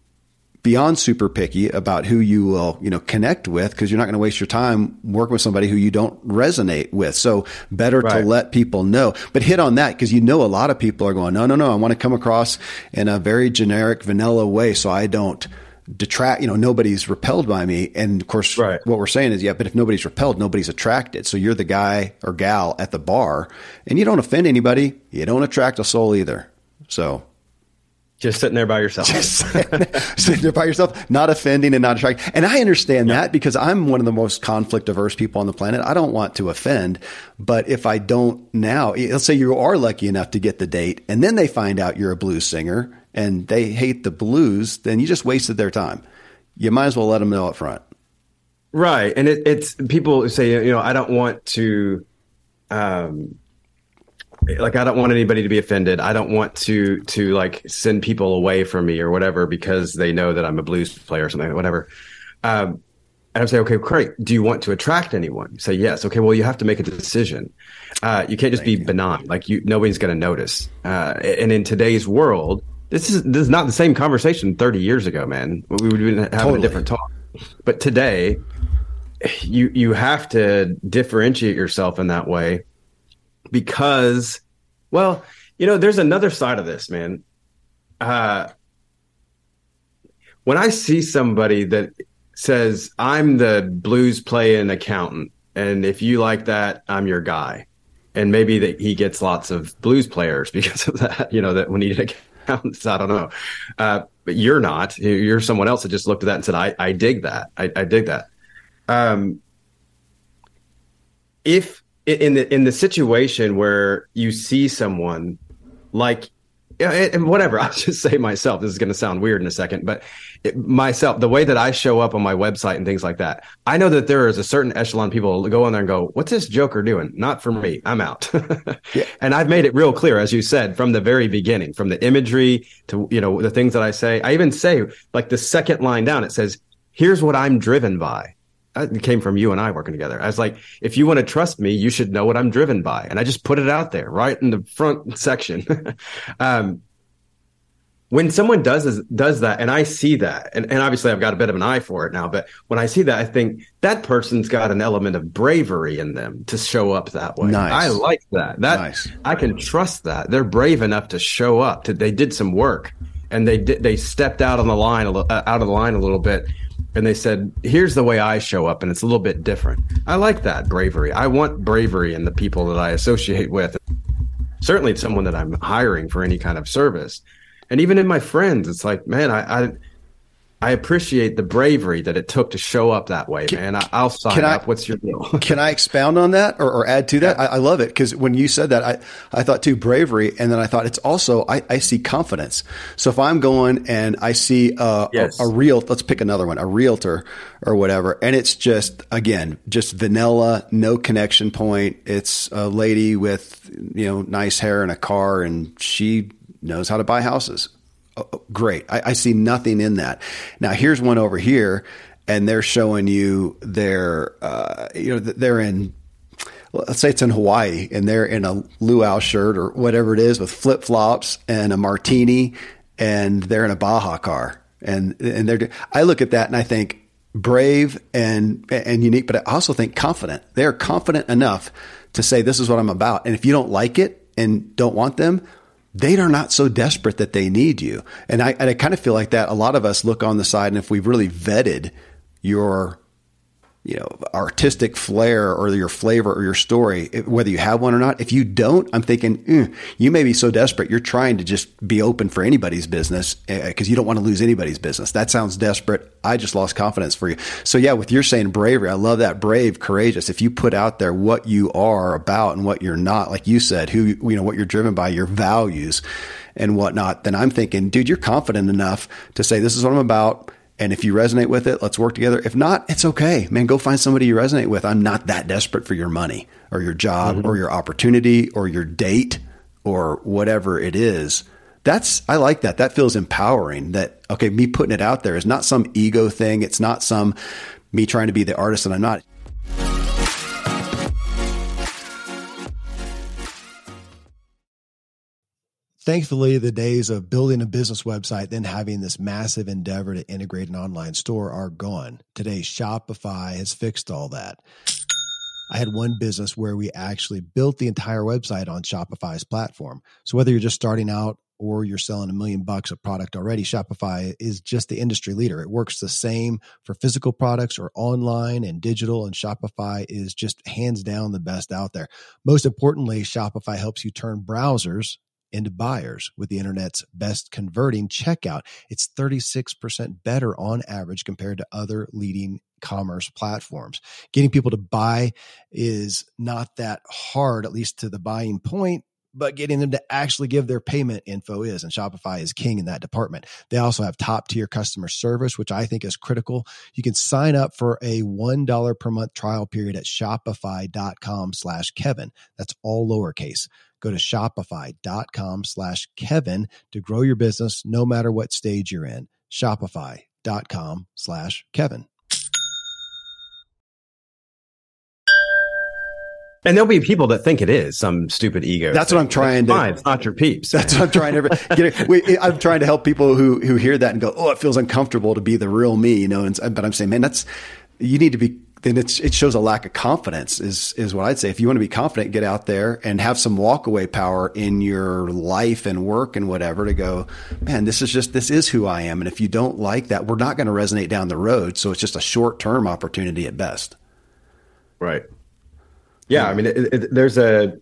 beyond super picky about who you will, you know, connect with, because you're not going to waste your time working with somebody who you don't resonate with. So better right. to let people know, but hit on that, because you know, a lot of people are going, no, no, no, I want to come across in a very generic vanilla way, so I don't detract, you know, nobody's repelled by me. And of course, right. what we're saying is, yeah, but if nobody's repelled, nobody's attracted. So you're the guy or gal at the bar and you don't offend anybody. You don't attract a soul either. So Just sitting there by yourself. Just sitting there by yourself, not offending and not attracting. And I understand yeah. that because I'm one of the most conflict averse people on the planet. I don't want to offend, but if I don't now, let's say you are lucky enough to get the date and then they find out you're a blues singer and they hate the blues, then you just wasted their time. You might as well let them know up front. Right. And it, it's people say, you know, I don't want to, um, like, I don't want anybody to be offended. I don't want to, to like send people away from me or whatever, because they know that I'm a blues player or something, whatever. Um, and I say, okay, great. Do you want to attract anyone? You say, yes. Okay. Well, you have to make a decision. Uh, you can't just be benign. Like you, nobody's going to notice. Uh, and in today's world, this is, this is not the same conversation thirty years ago, man. We would have having totally. a different talk, but today you, you have to differentiate yourself in that way. Because, well, you know, there's another side of this, man. Uh, when I see somebody that says, I'm the blues playing accountant, and if you like that, I'm your guy. And maybe that he gets lots of blues players because of that, you know, that we need accountants. I don't know. Uh, but you're not. You're someone else that just looked at that and said, I, I dig that. I, I dig that. Um, if, in the in the situation where you see someone like, and whatever, I'll just say myself, this is going to sound weird in a second, but it, myself, the way that I show up on my website and things like that, I know that there is a certain echelon of people who go on there and go, what's this joker doing? Not for me. I'm out. yeah. And I've made it real clear, as you said, from the very beginning, from the imagery to, you know, the things that I say. I even say, like the second line down, it says, here's what I'm driven by. It came from you and I working together. I was like, if you want to trust me, you should know what I'm driven by. And I just put it out there right in the front section. um, when someone does does that, and I see that, and, and obviously I've got a bit of an eye for it now, but when I see that, I think that person's got an element of bravery in them to show up that way. Nice. I like that. That nice. I can trust that. They're brave enough to show up. To, they did some work, and they did, they stepped out on the line, a little, uh, out of the line a little bit. And they said, here's the way I show up, and it's a little bit different. I like that bravery. I want bravery in the people that I associate with. Certainly someone that I'm hiring for any kind of service. And even in my friends, it's like, man, I I, I appreciate the bravery that it took to show up that way, can, man. I, I'll sign can up. I, What's your deal? Can I expound on that or, or add to that? Yeah. I, I love it because when you said that, I, I thought too bravery. And then I thought it's also, I, I see confidence. So if I'm going and I see a, yes. a, a real, let's pick another one, a realtor or whatever. And it's just, again, just vanilla, no connection point. It's a lady with, you know, nice hair and a car, and she knows how to buy houses. Oh, great. I, I see nothing in that. Now here's one over here, and they're showing you their, uh, you know, they're in, let's say it's in Hawaii, and they're in a luau shirt or whatever it is with flip flops and a martini, and they're in a Baja car, and and they're. I look at that and I think brave and and unique, but I also think confident. They're confident enough to say this is what I'm about, and if you don't like it and don't want them, they are not so desperate that they need you. And I, and I kind of feel like that. A lot of us look on the side, and if we've really vetted your, you know, artistic flair or your flavor or your story, whether you have one or not, if you don't, I'm thinking, mm, you may be so desperate. You're trying to just be open for anybody's business because you don't want to lose anybody's business. That sounds desperate. I just lost confidence for you. So yeah, with your saying bravery, I love that. Brave, courageous. If you put out there what you are about and what you're not, like you said, who, you know, what you're driven by, your values and whatnot, then I'm thinking, dude, you're confident enough to say, this is what I'm about. And if you resonate with it, let's work together. If not, it's okay, man. Go find somebody you resonate with. I'm not that desperate for your money or your job mm-hmm. or your opportunity or your date or whatever it is. That's, I like that. That feels empowering that, okay, me putting it out there is not some ego thing. It's not some me trying to be the artist and I'm not. Thankfully, the days of building a business website, then having this massive endeavor to integrate an online store are gone. Today, Shopify has fixed all that. I had one business where we actually built the entire website on Shopify's platform. So whether you're just starting out or you're selling a million bucks of product already, Shopify is just the industry leader. It works the same for physical products or online and digital, and Shopify is just hands down the best out there. Most importantly, Shopify helps you turn browsers into buyers with the internet's best converting checkout. It's thirty-six percent better on average compared to other leading commerce platforms. Getting people to buy is not that hard, at least to the buying point, but getting them to actually give their payment info is, and Shopify is king in that department. They also have top tier customer service, which I think is critical. You can sign up for a one dollar per month trial period at shopify.com slash Kevin. That's all lowercase. Go to shopify.com slash Kevin to grow your business no matter what stage you're in. Shopify.com slash Kevin. And there'll be people that think it is some stupid ego. That's thing. what I'm trying That's to. fine. It's not your peeps. That's what I'm trying to get. We, I'm trying to help people who who hear that and go, "Oh, it feels uncomfortable to be the real me," you know. And but I'm saying, man, that's you need to be. Then it's it shows a lack of confidence. Is is what I'd say. If you want to be confident, get out there and have some walkaway power in your life and work and whatever to go, man, this is just this is who I am. And if you don't like that, we're not going to resonate down the road. So it's just a short term opportunity at best. Right. Yeah, I mean, it, it, there's a,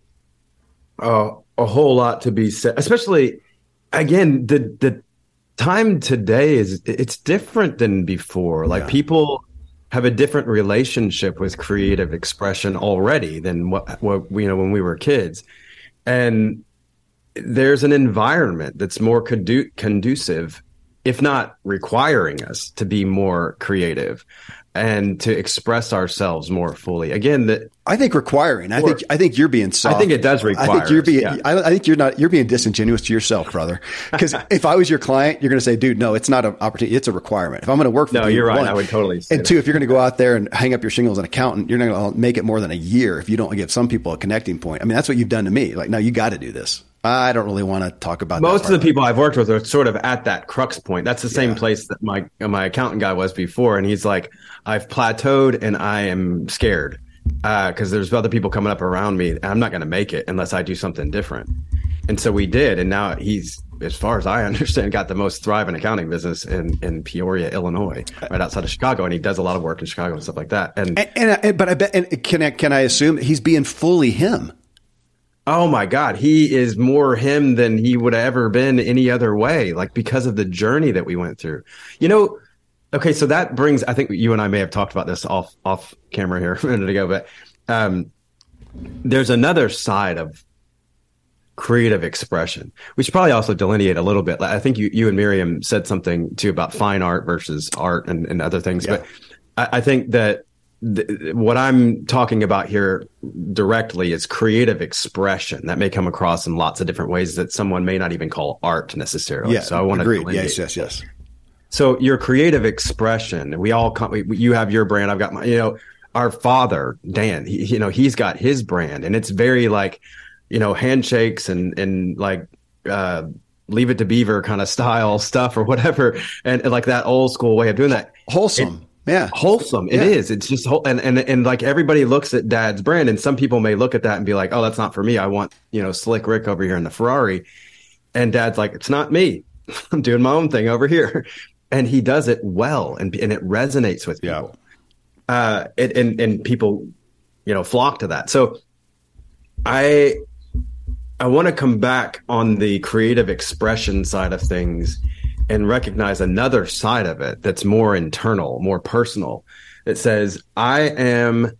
a a whole lot to be said. Especially, again, the the time today is it's different than before. Like yeah. people have a different relationship with creative expression already than what what you know when we were kids, and there's an environment that's more condu- conducive, if not requiring us to be more creative and to express ourselves more fully. Again, that I think requiring. I think I think you're being soft. I think it does require. I think you're being. Yeah. I, I think you're not. You're being disingenuous to yourself, brother. Because if I was your client, you're going to say, "Dude, no, it's not an opportunity. It's a requirement." If I'm going to work for no, you, you're right. One, I would totally. Say and two, if you're going to go out there and hang up your shingles as an accountant, you're not going to make it more than a year if you don't give some people a connecting point. I mean, that's what you've done to me. Like, no, you got to do this. I don't really want to talk about most that of the people I've worked with are sort of at that crux point. That's the same yeah. place that my my accountant guy was before, and he's like, I've plateaued and I am scared because uh, there's other people coming up around me, and I'm not going to make it unless I do something different. And so we did, and now he's, as far as I understand, got the most thriving accounting business in in Peoria, Illinois, right outside of Chicago, and he does a lot of work in Chicago and stuff like that. And and, and, and but I bet, and can I, can I assume he's being fully him? Oh my God, he is more him than he would have ever been any other way, like because of the journey that we went through. You know, okay, so that brings, I think you and I may have talked about this off off camera here a minute ago, but um, there's another side of creative expression. We should probably also delineate a little bit. I think you, you and Miriam said something too about fine art versus art and, and other things, yeah. but I, I think that th- what I'm talking about here directly is creative expression that may come across in lots of different ways that someone may not even call art necessarily. Yeah, so I want to agree. Yes, yes, yes. So your creative expression, we all come, we, you have your brand. I've got my, you know, our father, Dan, he, you know, he's got his brand, and it's very like, you know, handshakes and, and like, uh, Leave It to Beaver kind of style stuff or whatever. And, and like that old school way of doing that. Wholesome. It, yeah. Wholesome. It yeah. is. It's just, whole, and, and, and like everybody looks at Dad's brand, and some people may look at that and be like, oh, that's not for me. I want, you know, Slick Rick over here in the Ferrari. And Dad's like, it's not me. I'm doing my own thing over here. And he does it well, and and it resonates with people. Yeah. Uh, it, and and people, you know, flock to that. So, I I want to come back on the creative expression side of things, and recognize another side of it that's more internal, more personal. That says, I am.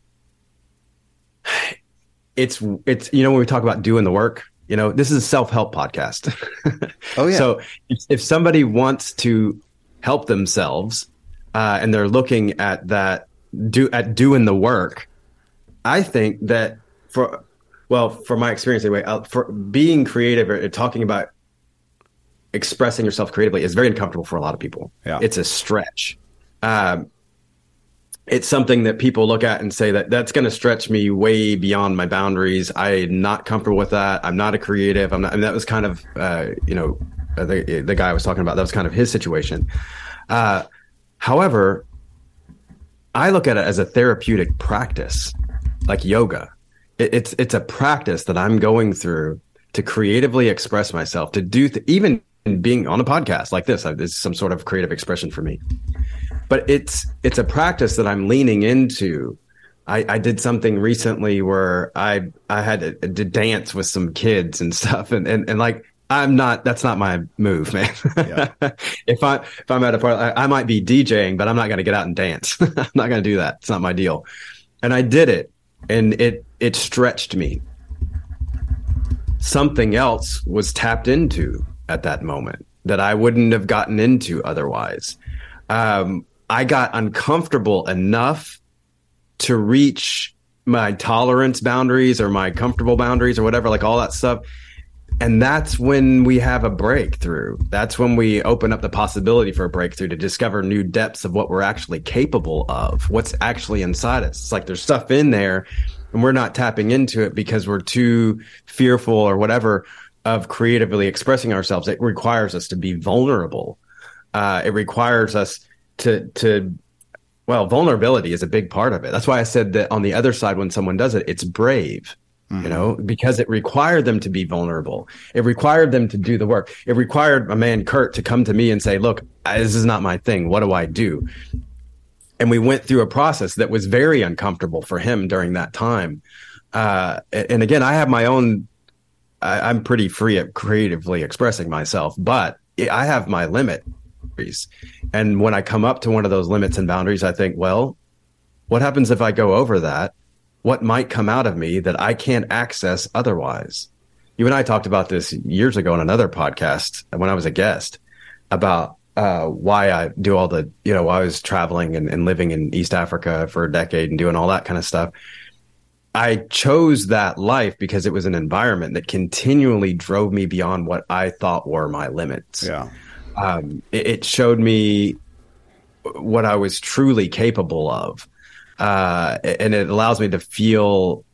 It's it's you know when we talk about doing the work, you know, this is a self-help podcast. Oh yeah. So if, if somebody wants to help themselves, uh, and they're looking at that, do at doing the work, I think that for, well, for my experience anyway, uh, for being creative or talking about expressing yourself creatively is very uncomfortable for a lot of people. Yeah. It's a stretch. Um, it's something that people look at and say that that's going to stretch me way beyond my boundaries. I'm not comfortable with that. I'm not a creative. I'm not, and that was kind of, uh, you know, the, the guy I was talking about, that was kind of his situation. Uh, however, I look at it as a therapeutic practice, like yoga. It, it's, it's a practice that I'm going through to creatively express myself, to do, th- even being on a podcast like this, I, this is some sort of creative expression for me. But it's it's a practice that I'm leaning into. I, I did something recently where I I had to, to dance with some kids and stuff, and, and and like I'm not, that's not my move, man. Yeah. if I, if I'm at a party, I, I might be DJing, but I'm not going to get out and dance. I'm not going to do that. It's not my deal. And I did it, and it, it stretched me. Something else was tapped into at that moment that I wouldn't have gotten into otherwise. Um, I got uncomfortable enough to reach my tolerance boundaries or my comfortable boundaries or whatever, like all that stuff. And that's when we have a breakthrough. That's when we open up the possibility for a breakthrough to discover new depths of what we're actually capable of, what's actually inside us. It's like there's stuff in there and we're not tapping into it because we're too fearful or whatever of creatively expressing ourselves. It requires us to be vulnerable. Uh, it requires us to, to, well, vulnerability is a big part of it. That's why I said that on the other side, when someone does it, it's brave. You know, because it required them to be vulnerable. It required them to do the work. It required a man, Kurt, to come to me and say, look, this is not my thing. What do I do? And we went through a process that was very uncomfortable for him during that time. Uh, and again, I have my own, I, I'm pretty free at creatively expressing myself, but I have my limit. And when I come up to one of those limits and boundaries, I think, well, what happens if I go over that? What might come out of me that I can't access otherwise? You and I talked about this years ago on another podcast when I was a guest about uh, why I do all the, you know, I was traveling and, and living in East Africa for a decade and doing all that kind of stuff. I chose that life because it was an environment that continually drove me beyond what I thought were my limits. Yeah. Um, it, it showed me what I was truly capable of. Uh, and it allows me to feel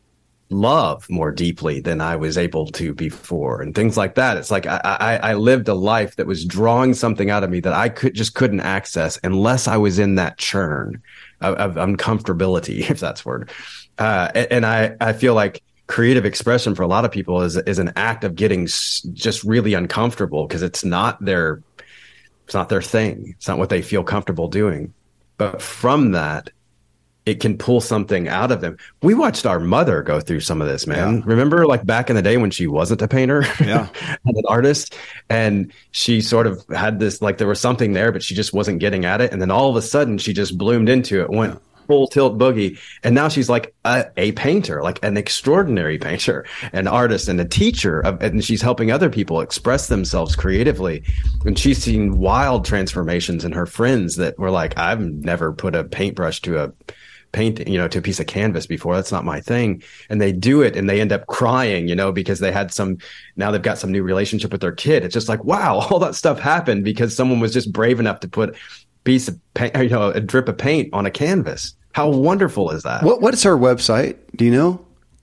love more deeply than I was able to before and things like that. It's like I, I, I lived a life that was drawing something out of me that I could just couldn't access unless I was in that churn of, of uncomfortability, if that's a word. Uh, and, and I, I feel like creative expression for a lot of people is, is an act of getting s- just really uncomfortable because it's not their, it's not their thing. It's not what they feel comfortable doing. But from that, it can pull something out of them. We watched our mother go through some of this, man. Yeah. Remember like back in the day when she wasn't a painter, yeah, and an artist, and she sort of had this, like there was something there, but she just wasn't getting at it. And then all of a sudden she just bloomed into it, went yeah. full tilt boogie. And now she's like a, a painter, like an extraordinary painter, an artist and a teacher of, and she's helping other people express themselves creatively. And she's seen wild transformations in her friends that were like, I've never put a paintbrush to a paint, you know, to a piece of canvas before. That's not my thing. And they do it and they end up crying, you know, because they had some, now they've got some new relationship with their kid. It's just like, wow, all that stuff happened because someone was just brave enough to put a piece of paint, you know, a drip of paint on a canvas. How wonderful is that? What, what is her website? Do you know?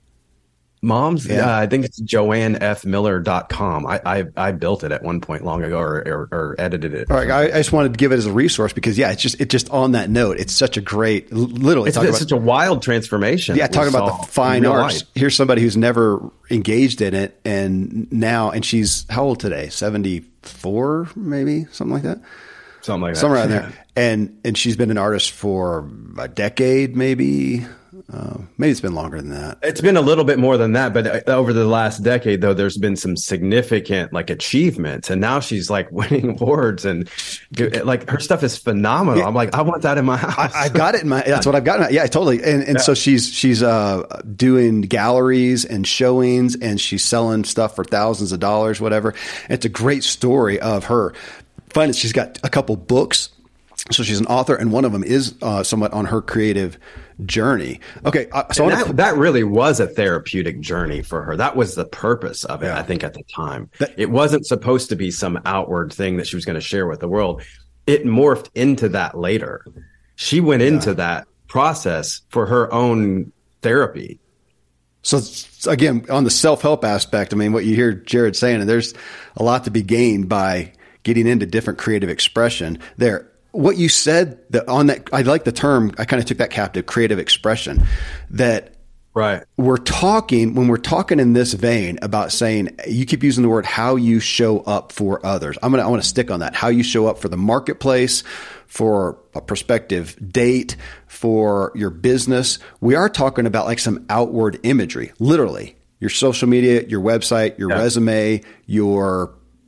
Mom's, yeah, uh, I think it's joanne f miller dot com. I, I I built it at one point long ago, or or, or edited it. All right, I, I just wanted to give it as a resource because yeah, it's just it's just on that note. It's such a great, literally, it's, talk it's about, such a wild transformation. Yeah, talking about the fine arts. Life. Here's somebody who's never engaged in it, and now, and she's how old today? seventy-four, maybe something like that. Something like that. Somewhere around there, and and she's been an artist for a decade, maybe. Uh, maybe it's been longer than that. It's been a little bit more than that, but over the last decade, though, there's been some significant like achievements, and now she's like winning awards, and like her stuff is phenomenal. Yeah. I'm like, I want that in my house. I, I got it in my. That's what I've got. In my, yeah, totally. And and yeah. so she's she's uh, doing galleries and showings, and she's selling stuff for thousands of dollars, whatever. It's a great story of her. Find it. She's got a couple books. So she's an author, and one of them is uh, somewhat on her creative journey. Okay, uh, so that, to... that really was a therapeutic journey for her. That was the purpose of it, yeah. I think, at the time. That... It wasn't supposed to be some outward thing that she was going to share with the world. It morphed into that later. She went yeah. into that process for her own therapy. So again, on the self-help aspect, I mean, what you hear Jared saying, and there's a lot to be gained by getting into different creative expression there. What you said that on that, I like the term, I kind of took that captive, creative expression, that right. we're talking, when we're talking in this vein about saying, you keep using the word, how you show up for others. I'm going to, I want to stick on that. How you show up for the marketplace, for a prospective date, for your business. We are talking about like some outward imagery, literally. your social media, your website, your yeah. resume, your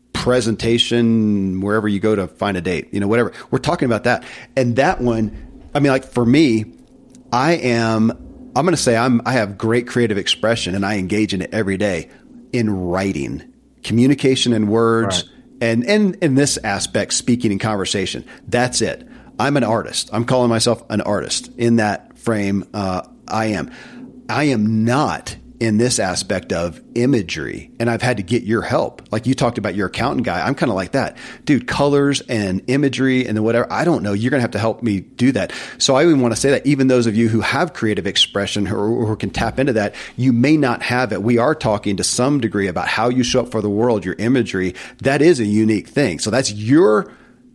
presentation, wherever you go to find a date, you know, whatever. We're talking about that. And that one, I mean, like for me, I am, I'm going to say I'm, I have great creative expression and I engage in it every day in writing, communication in words, right. and, and in this aspect, speaking and conversation. That's it. I'm an artist. I'm calling myself an artist in that frame. Uh, I am, I am not in this aspect of imagery. And I've had to get your help. Like you talked about your accountant guy. I'm kind of like that, dude, colors and imagery and then whatever. I don't know. You're going to have to help me do that. So I even want to say that even those of you who have creative expression or who can tap into that, you may not have it. We are talking to some degree about how you show up for the world, your imagery. That is a unique thing. So that's your,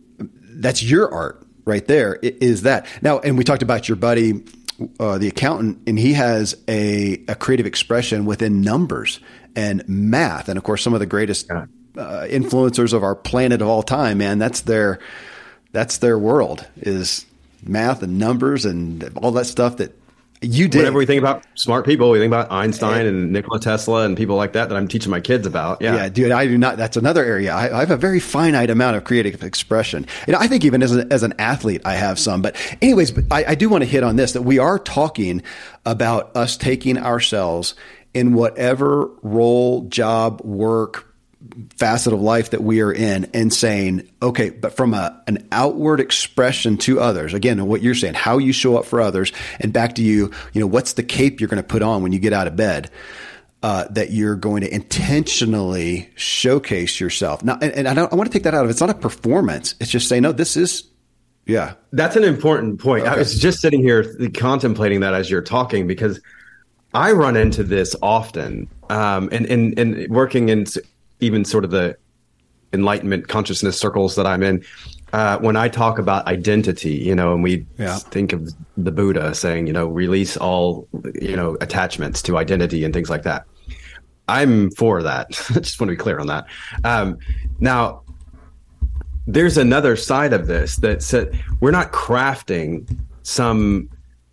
that's your art right there is that. Now, and we talked about your buddy, Uh, the accountant, and he has a, a creative expression within numbers and math. And of course, some of the greatest uh, influencers of our planet of all time, man, that's their, that's their world is math and numbers and all that stuff that you did. Whenever we think about smart people, we think about Einstein and, and Nikola Tesla and people like that, that I'm teaching my kids about. Yeah. Yeah, dude, I do not. That's another area. I, I have a very finite amount of creative expression. And I think even as, a, as an athlete, I have some. But anyways, but I, I do want to hit on this, that we are talking about us taking ourselves in whatever role, job, work, facet of life that we are in and saying, okay, but from a, an outward expression to others, again, what you're saying, how you show up for others, and back to you, you know, what's the cape you're going to put on when you get out of bed, uh, that you're going to intentionally showcase yourself. Now, and, and I don't, I want to take that out of, it's not a performance. It's just saying, no, this is, yeah. That's an important point. Okay. I was just sitting here contemplating that as you're talking, because I run into this often, um, and, and, and working in even sort of the enlightenment consciousness circles that I'm in, uh, when I talk about identity, you know, and we yeah. think of the Buddha saying, you know, release all, you know, attachments to identity and things like that. I'm for that. I just want to be clear on that. Um, now, there's another side of this that said we're not crafting some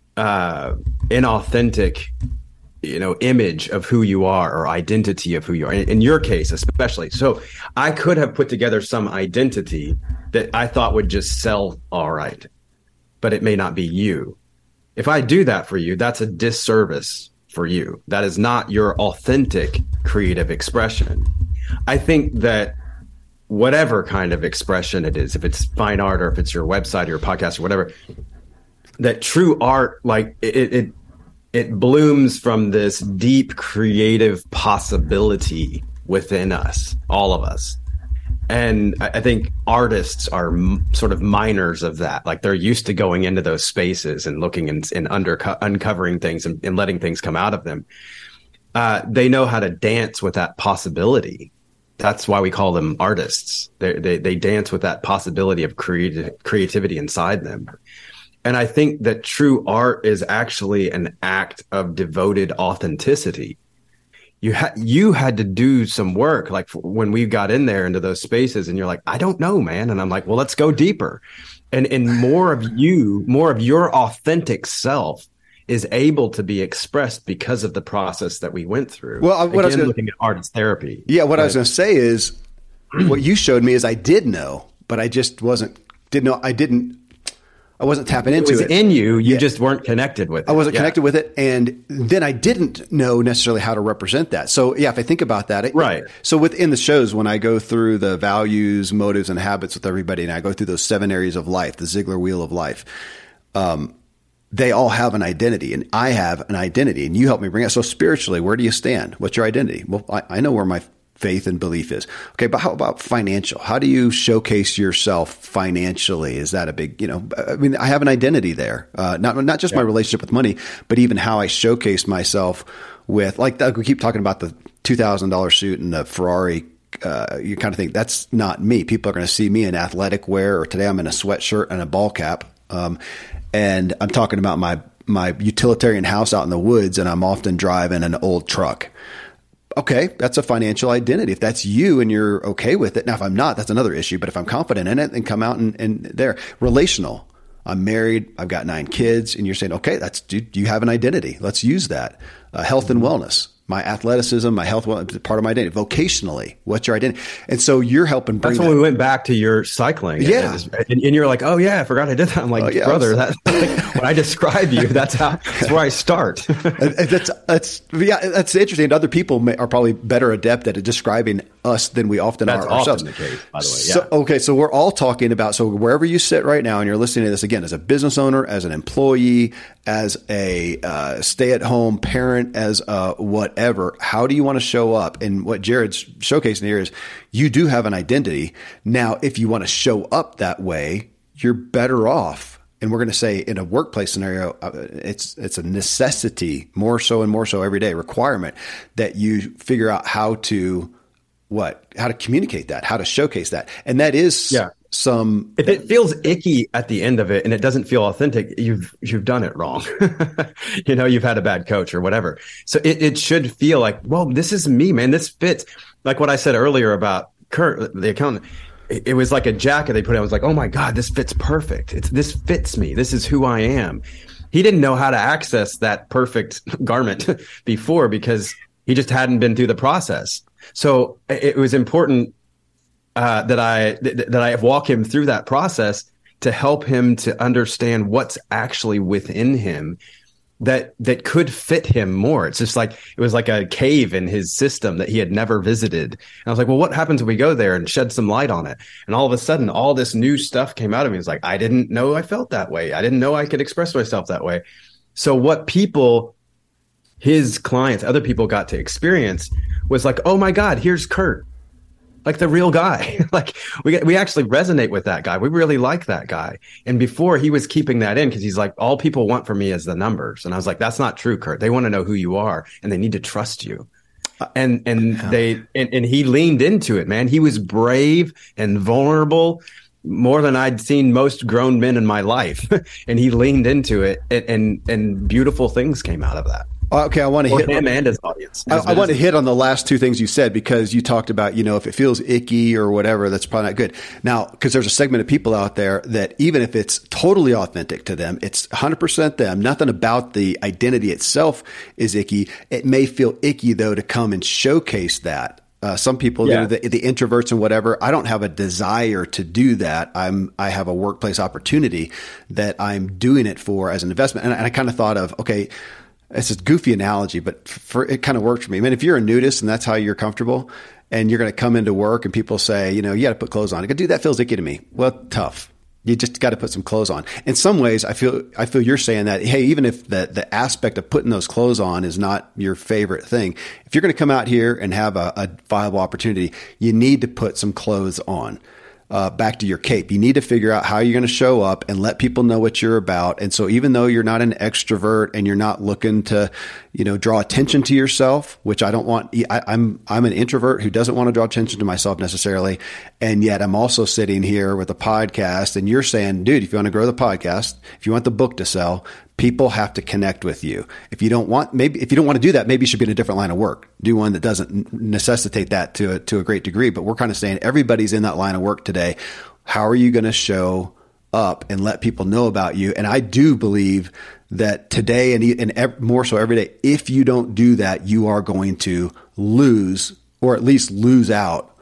uh, inauthentic, you know, image of who you are or identity of who you are. In, in your case, especially. So I could have put together some identity that I thought would just sell all right, but it may not be you. If I do that for you, that's a disservice for you. That is not your authentic creative expression. I think that whatever kind of expression it is, if it's fine art or if it's your website or your podcast or whatever, that true art, like it, it It blooms from this deep creative possibility within us, all of us. And I think artists are m- sort of miners of that. Like they're used to going into those spaces and looking and, and underco- uncovering things and, and letting things come out of them. Uh, they know how to dance with that possibility. That's why we call them artists. They they, they dance with that possibility of creati- creativity inside them. And I think that true art is actually an act of devoted authenticity. You had you had to do some work, like when we got in there into those spaces, and you're like, I don't know, man. And I'm like, well, let's go deeper, and and more of you, more of your authentic self is able to be expressed because of the process that we went through. Well, what Again, I was gonna, looking at art as therapy. Yeah, what but, I was going to say is, what you showed me is I did know, but I just wasn't didn't know I didn't. I wasn't tapping into it. It was in you. You yeah. just weren't connected with it. I wasn't yeah. connected with it. And then I didn't know necessarily how to represent that. So yeah, if I think about that, it, right. So within the shows, when I go through the values, motives, and habits with everybody, and I go through those seven areas of life, the Ziegler Wheel of Life, um, they all have an identity, and I have an identity, and you help me bring it. So spiritually, where do you stand? What's your identity? Well, I, I know where my faith and belief is. Okay, but how about financial? How do you showcase yourself financially? Is that a big, you know, I mean, I have an identity there. Uh, not not just yeah. my relationship with money, but even how I showcase myself with, like, we keep talking about the two thousand dollars suit and the Ferrari. Uh, you kind of think that's not me. People are going to see me in athletic wear, or today I'm in a sweatshirt and a ball cap. Um, and I'm talking about my, my utilitarian house out in the woods, and I'm often driving an old truck. Okay, that's a financial identity. If that's you and you're okay with it. Now, if I'm not, that's another issue. But if I'm confident in it, then come out and, and there. Relational. I'm married. I've got nine kids. And you're saying, okay, that's, do you have an identity? Let's use that. Uh, health and wellness. my athleticism, my health, part of my identity, vocationally. What's your identity? And so you're helping bring That's when that. we went back to your cycling. Yeah. And, and you're like, oh yeah, I forgot I did that. I'm like, oh, yeah, brother, was, that like, when I describe you, that's how, that's where I start. that's, that's, yeah, that's interesting. And other people may, are probably better adept at describing us than we often that's are ourselves. That's often the case, by the way. Yeah. So, okay. So we're all talking about, so wherever you sit right now and you're listening to this again, as a business owner, as an employee, as a uh, stay-at-home parent, as a whatever, how do you want to show up? And what Jared's showcasing here is you do have an identity. Now, if you want to show up that way, you're better off. And we're going to say in a workplace scenario, uh, it's it's a necessity, more so and more so every day, requirement that you figure out how to what, how to communicate that, how to showcase that. And that is yeah. some. If it feels icky at the end of it and it doesn't feel authentic, you've you've done it wrong. You know, you've had a bad coach or whatever. So it, it should feel like, well, this is me, man. This fits. Like what I said earlier about Kurt, the accountant. It, it was like a jacket they put on. I was like, oh my God, this fits perfect. It's this fits me. This is who I am. He didn't know how to access that perfect garment before because he just hadn't been through the process. So it was important uh, that I th- that I walk him through that process to help him to understand what's actually within him that that could fit him more. It's just like it was like a cave in his system that he had never visited. And I was like, well, what happens when we go there and shed some light on it? And all of a sudden, all this new stuff came out of me. It's like, I didn't know I felt that way. I didn't know I could express myself that way. So what people, his clients, other people got to experience was like, oh my God, here's Kurt. Like the real guy. Like we we actually resonate with that guy. We really like that guy. And before he was keeping that in because he's like, all people want from me is the numbers. And I was like, that's not true, Kurt. They want to know who you are and they need to trust you. And and yeah. they and, and he leaned into it, man. He was brave and vulnerable, more than I'd seen most grown men in my life. And he leaned into it and and, and beautiful things came out of that. Okay, I want to or hit him and his audience. I, I want to hit on the last two things you said because you talked about, you know, if it feels icky or whatever, that's probably not good. Now, because there's a segment of people out there that even if it's totally authentic to them, it's one hundred percent them, nothing about the identity itself is icky. It may feel icky, though, to come and showcase that. Uh, some people, yeah. you know, the, the introverts and whatever, I don't have a desire to do that. I'm, I have a workplace opportunity that I'm doing it for as an investment. And, and I kind of thought of, okay, it's a goofy analogy, but for it kind of worked for me. I mean, if you're a nudist and that's how you're comfortable and you're going to come into work and people say, you know, you got to put clothes on. I go, dude, that feels icky to me. Well, tough. You just got to put some clothes on. In some ways, I feel, I feel you're saying that, hey, even if the, the aspect of putting those clothes on is not your favorite thing, if you're going to come out here and have a, a viable opportunity, you need to put some clothes on. Uh, back to your cape. You need to figure out how you're going to show up and let people know what you're about. And so even though you're not an extrovert and you're not looking to, you know, draw attention to yourself, which I don't want, I, I'm, I'm an introvert who doesn't want to draw attention to myself necessarily. And yet I'm also sitting here with a podcast and you're saying, dude, if you want to grow the podcast, if you want the book to sell, people have to connect with you. If you don't want, maybe if you don't want to do that, maybe you should be in a different line of work. Do one that doesn't necessitate that to a, to a great degree. But we're kind of saying everybody's in that line of work today. How are you going to show up and let people know about you? And I do believe that today and, and ev- more so every day, if you don't do that, you are going to lose or at least lose out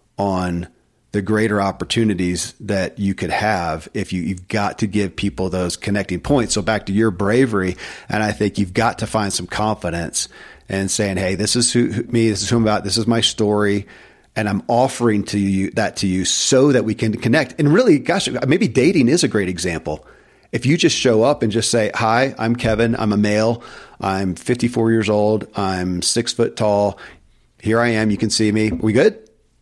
on the greater opportunities that you could have if you, you've got to give people those connecting points. So back to your bravery. And I think you've got to find some confidence and saying, hey, this is who, who me, this is who I'm about. This is my story. And I'm offering to you that to you so that we can connect. And really, gosh, maybe dating is a great example. If you just show up and just say, hi, I'm Kevin. I'm a male. I'm fifty-four years old. I'm six foot tall. Here I am. You can see me. Are we good?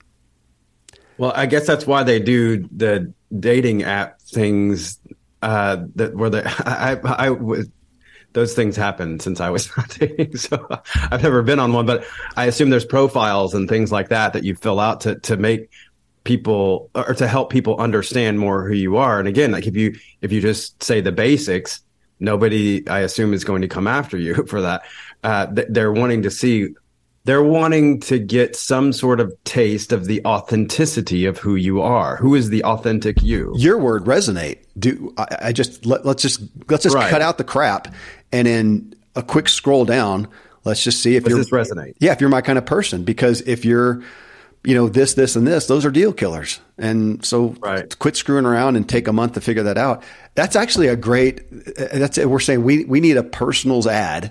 Well, I guess that's why they do the dating app things. Uh, that where the I, I, I was those things happen since I was not dating, so I've never been on one. But I assume there's profiles and things like that that you fill out to to make people or to help people understand more who you are. And again, like if you if you just say the basics, nobody, I assume, is going to come after you for that. Uh, they're wanting to see. They're wanting to get some sort of taste of the authenticity of who you are. Who is the authentic you? Your word resonate. Do I, I just let, let's just let's just right. cut out the crap, and in a quick scroll down, Let's just see if Does you're, this resonate? Yeah. If you're my kind of person, because if you're, you know, this, this, and this, those are deal killers. And so right. quit screwing around and take a month to figure that out. That's actually a great, that's it. We're saying we, we need a personals ad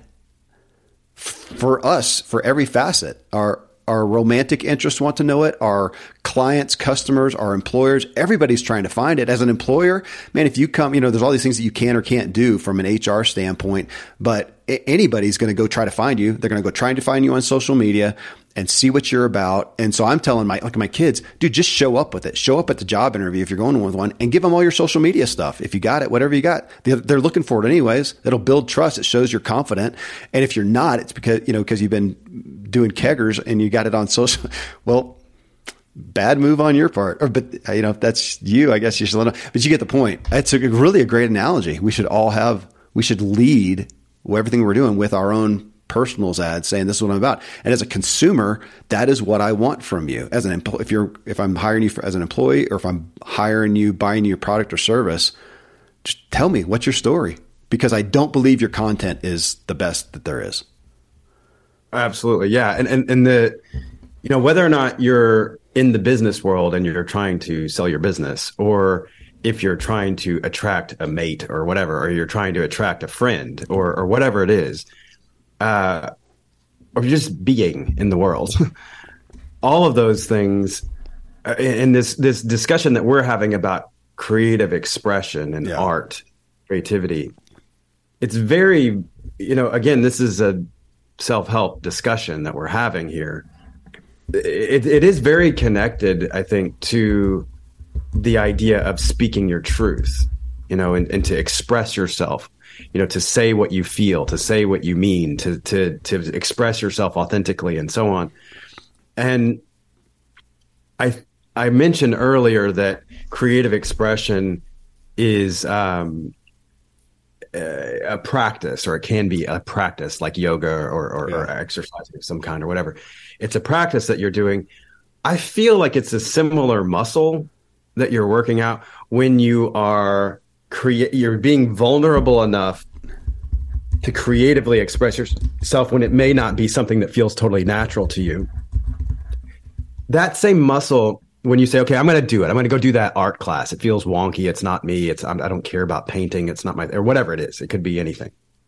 for us, for every facet. Our, our romantic interests want to know it. Our clients, customers, our employers, everybody's trying to find it. As an employer, man, if you come, you know, there's all these things that you can or can't do from an H R standpoint, but anybody's going to go try to find you. They're going to go trying to find you on social media and see what you're about. And so I'm telling my, like my kids, dude, just show up with it. Show up at the job interview if you're going with one, and give them all your social media stuff. If you got it, whatever you got, they're, they're looking for it anyways. It'll build trust. It shows you're confident. And if you're not, it's because, you know, because you've been doing keggers and you got it on social. Well, bad move on your part. Or, but you know, if that's you, I guess you should let them, but you get the point. It's a, really a great analogy. We should all have, we should lead everything we're doing with our own personals ad, saying this is what I'm about. And as a consumer, that is what I want from you. As an employee, if you're, if I'm hiring you for, as an employee, or if I'm hiring you, buying you a product or service, just tell me what's your story, because I don't believe your content is the best that there is. Absolutely. Yeah. And, and, and the, you know, whether or not you're in the business world and you're trying to sell your business, or if you're trying to attract a mate or whatever, or you're trying to attract a friend or, or whatever it is, uh, or just being in the world, all of those things uh, in this, this discussion that we're having about creative expression and yeah. art, creativity, it's very, you know, again, this is a self-help discussion that we're having here. It, it is very connected, I think, to the idea of speaking your truth, you know, and, and to express yourself, you know, to say what you feel, to say what you mean, to, to, to express yourself authentically and so on. And I, I mentioned earlier that creative expression is, um, a, a practice, or it can be a practice like yoga or, or, yeah. or exercising of some kind or whatever. It's a practice that you're doing. I feel like it's a similar muscle that you're working out when you are create, you're being vulnerable enough to creatively express yourself when it may not be something that feels totally natural to you. That same muscle, when you say, okay, I'm going to do it. I'm going to go do that art class. It feels wonky. It's not me. It's, I'm, I don't care about painting. It's not my, or whatever it is. It could be anything.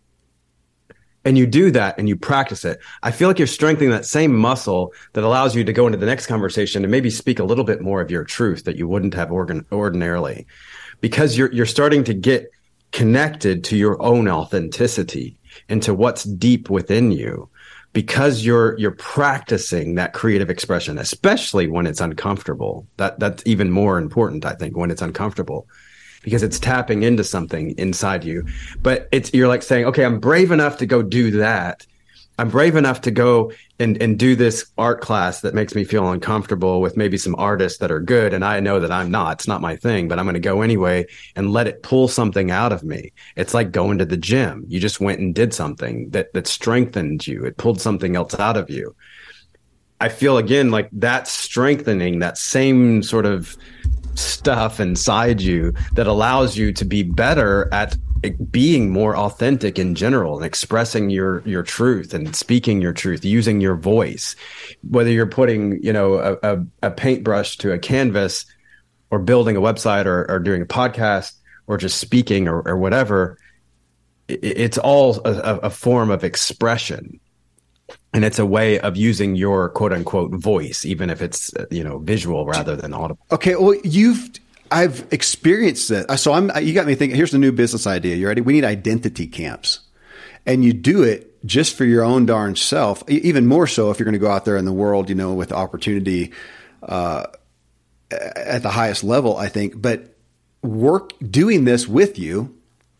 And you do that and you practice it. I feel like you're strengthening that same muscle that allows you to go into the next conversation and maybe speak a little bit more of your truth that you wouldn't have organ- ordinarily, because you're, you're starting to get connected to your own authenticity and to what's deep within you, because you're, you're practicing that creative expression, especially when it's uncomfortable. That, that's even more important, I think, when it's uncomfortable, because it's tapping into something inside you. But it's, you're like saying, okay, I'm brave enough to go do that. I'm brave enough to go and, and do this art class that makes me feel uncomfortable with maybe some artists that are good. And I know that I'm not, it's not my thing, but I'm going to go anyway and let it pull something out of me. It's like going to the gym. You just went and did something that, that strengthened you. It pulled something else out of you. I feel again, like that strengthening, that same sort of stuff inside you that allows you to be better at being more authentic in general and expressing your your truth and speaking your truth, using your voice, whether you're putting, you know, a, a, a paintbrush to a canvas, or building a website, or, or doing a podcast, or just speaking, or, or whatever. It, it's all a, a form of expression. And it's a way of using your quote unquote voice, even if it's, you know, visual rather than audible. Okay. Well, you've, I've experienced that. So I'm, you got me thinking, here's the new business idea. You ready? We need identity camps, and you do it just for your own darn self. Even more so if you're going to go out there in the world, you know, with opportunity, uh, at the highest level, I think, but work doing this with you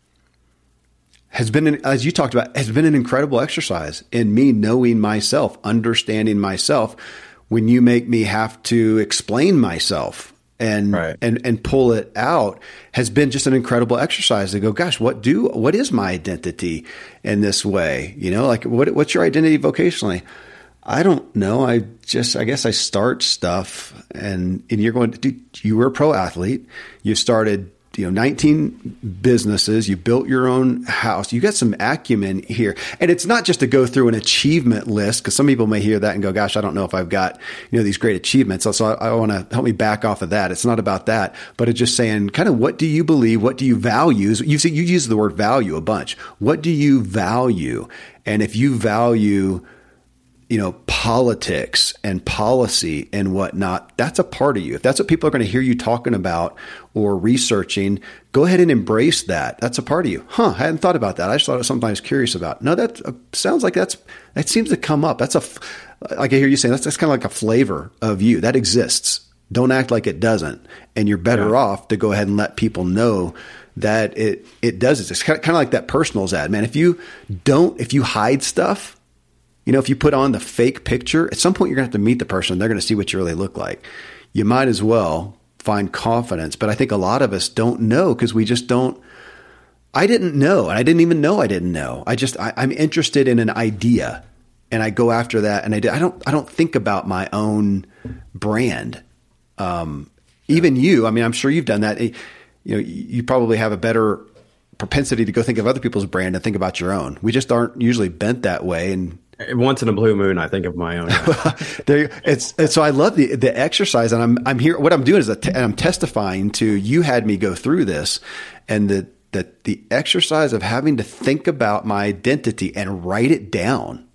has been, an, as you talked about, has been an incredible exercise in me knowing myself, understanding myself. When you make me have to explain myself and, right. and, and pull it out, has been just an incredible exercise to go, gosh, what do, what is my identity in this way? You know, like what, what's your identity vocationally? I don't know. I just, I guess I start stuff, and, and you're going to do, you were a pro athlete. You started you know, nineteen businesses, you built your own house, you got some acumen here. And it's not just to go through an achievement list, because some people may hear that and go, gosh, I don't know if I've got, you know, these great achievements. So, so I, I want to help me back off of that. It's not about that, but it's just saying kind of, what do you believe? What do you value? You see, you use the word value a bunch. What do you value? And if you value, you know, politics and policy and whatnot, that's a part of you. If that's what people are going to hear you talking about or researching, go ahead and embrace that. That's a part of you. Huh, I hadn't thought about that. I just thought it was something I was curious about. No, that uh, sounds like that's, that seems to come up. That's a, like I hear you saying, that's, that's kind of like a flavor of you that exists. Don't act like it doesn't. And you're better yeah. off to go ahead and let people know that it, it does. It's kind of like that personals ad, man. If you don't, if you hide stuff, you know, if you put on the fake picture, at some point you're going to have to meet the person. They're going to see what you really look like. You might as well find confidence. But I think a lot of us don't know because we just don't. I didn't know. And I didn't even know I didn't know. I just, I, I'm interested in an idea and I go after that. And I, I don't, I don't think about my own brand. Um, even you, I mean, I'm sure you've done that. You know, you probably have a better propensity to go think of other people's brand and think about your own. We just aren't usually bent that way. And once in a blue moon, I think of my own. there, you, it's, it's so I love the the exercise, and I'm I'm here. What I'm doing is a te- I'm testifying to you had me go through this, and the that the exercise of having to think about my identity and write it down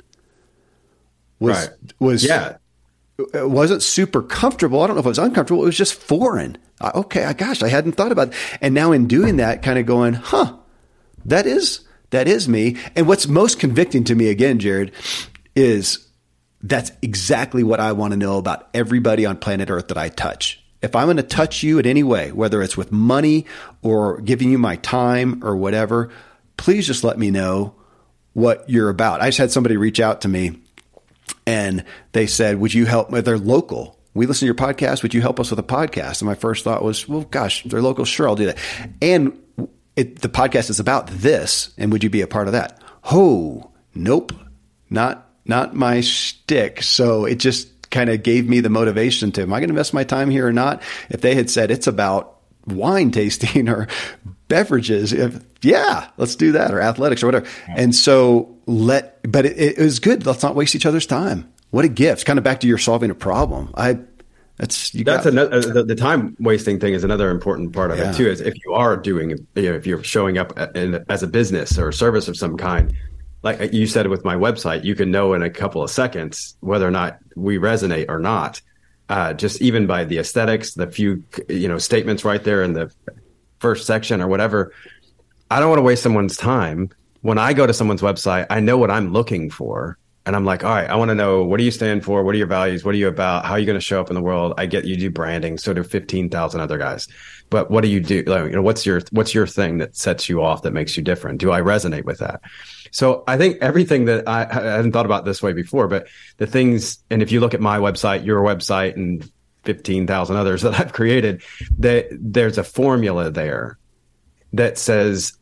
was right. was yeah. It wasn't super comfortable. I don't know if it was uncomfortable. It was just foreign. I, okay, gosh, I hadn't thought about it. And now in doing that, kind of going, huh, that is. That is me. And what's most convicting to me again, Jared, is that's exactly what I want to know about everybody on planet Earth that I touch. If I'm going to touch you in any way, whether it's with money or giving you my time or whatever, please just let me know what you're about. I just had somebody reach out to me and they said, would you help? They're local. We listen to your podcast. Would you help us with a podcast? And my first thought was, well, gosh, they're local. Sure, I'll do that. And It, the podcast is about this, and would you be a part of that? Oh, nope, not not my shtick. So it just kind of gave me the motivation to, am I going to invest my time here or not? If they had said it's about wine tasting or beverages, if, yeah, let's do that, or athletics or whatever. And so let, but it, it was good. Let's not waste each other's time. What a gift. Kind of back to your solving a problem. I That's you that's got, another the, the time wasting thing is another important part of yeah. it too. Is if you are doing, you know, if you're showing up in, as a business or a service of some kind, like you said with my website, you can know in a couple of seconds whether or not we resonate or not. Uh, just even by the aesthetics, the few you know statements right there in the first section or whatever. I don't want to waste someone's time. When I go to someone's website, I know what I'm looking for. And I'm like, all right, I want to know, what do you stand for? What are your values? What are you about? How are you going to show up in the world? I get you do branding. So do fifteen thousand other guys. But what do you do? Like, you know, what's your, what's your thing that sets you off, that makes you different? Do I resonate with that? So I think everything that I, I hadn't thought about this way before, but the things, and if you look at my website, your website, and fifteen thousand others that I've created, that there's a formula there that says,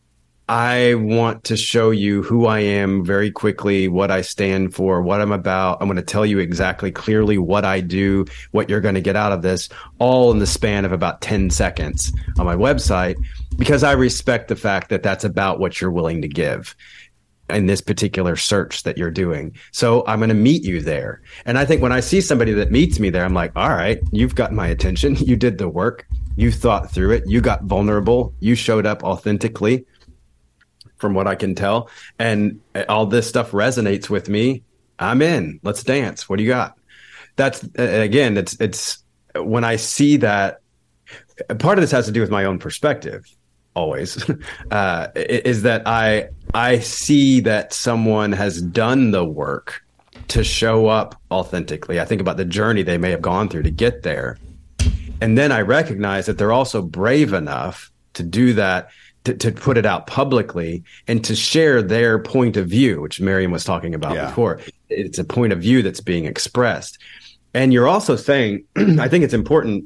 I want to show you who I am very quickly, what I stand for, what I'm about. I'm going to tell you exactly clearly what I do, what you're going to get out of this, all in the span of about ten seconds on my website, because I respect the fact that that's about what you're willing to give in this particular search that you're doing. So I'm going to meet you there. And I think when I see somebody that meets me there, I'm like, all right, you've got my attention. You did the work. You thought through it. You got vulnerable. You showed up authentically, from what I can tell. And all this stuff resonates with me. I'm in. Let's dance. What do you got? That's, again, it's, it's when I see that, part of this has to do with my own perspective, always, uh, is that I, I see that someone has done the work to show up authentically. I think about the journey they may have gone through to get there. And then I recognize that they're also brave enough to do that, To, to put it out publicly and to share their point of view, which Miriam was talking about yeah. before. It's a point of view that's being expressed. And you're also saying, I think it's important.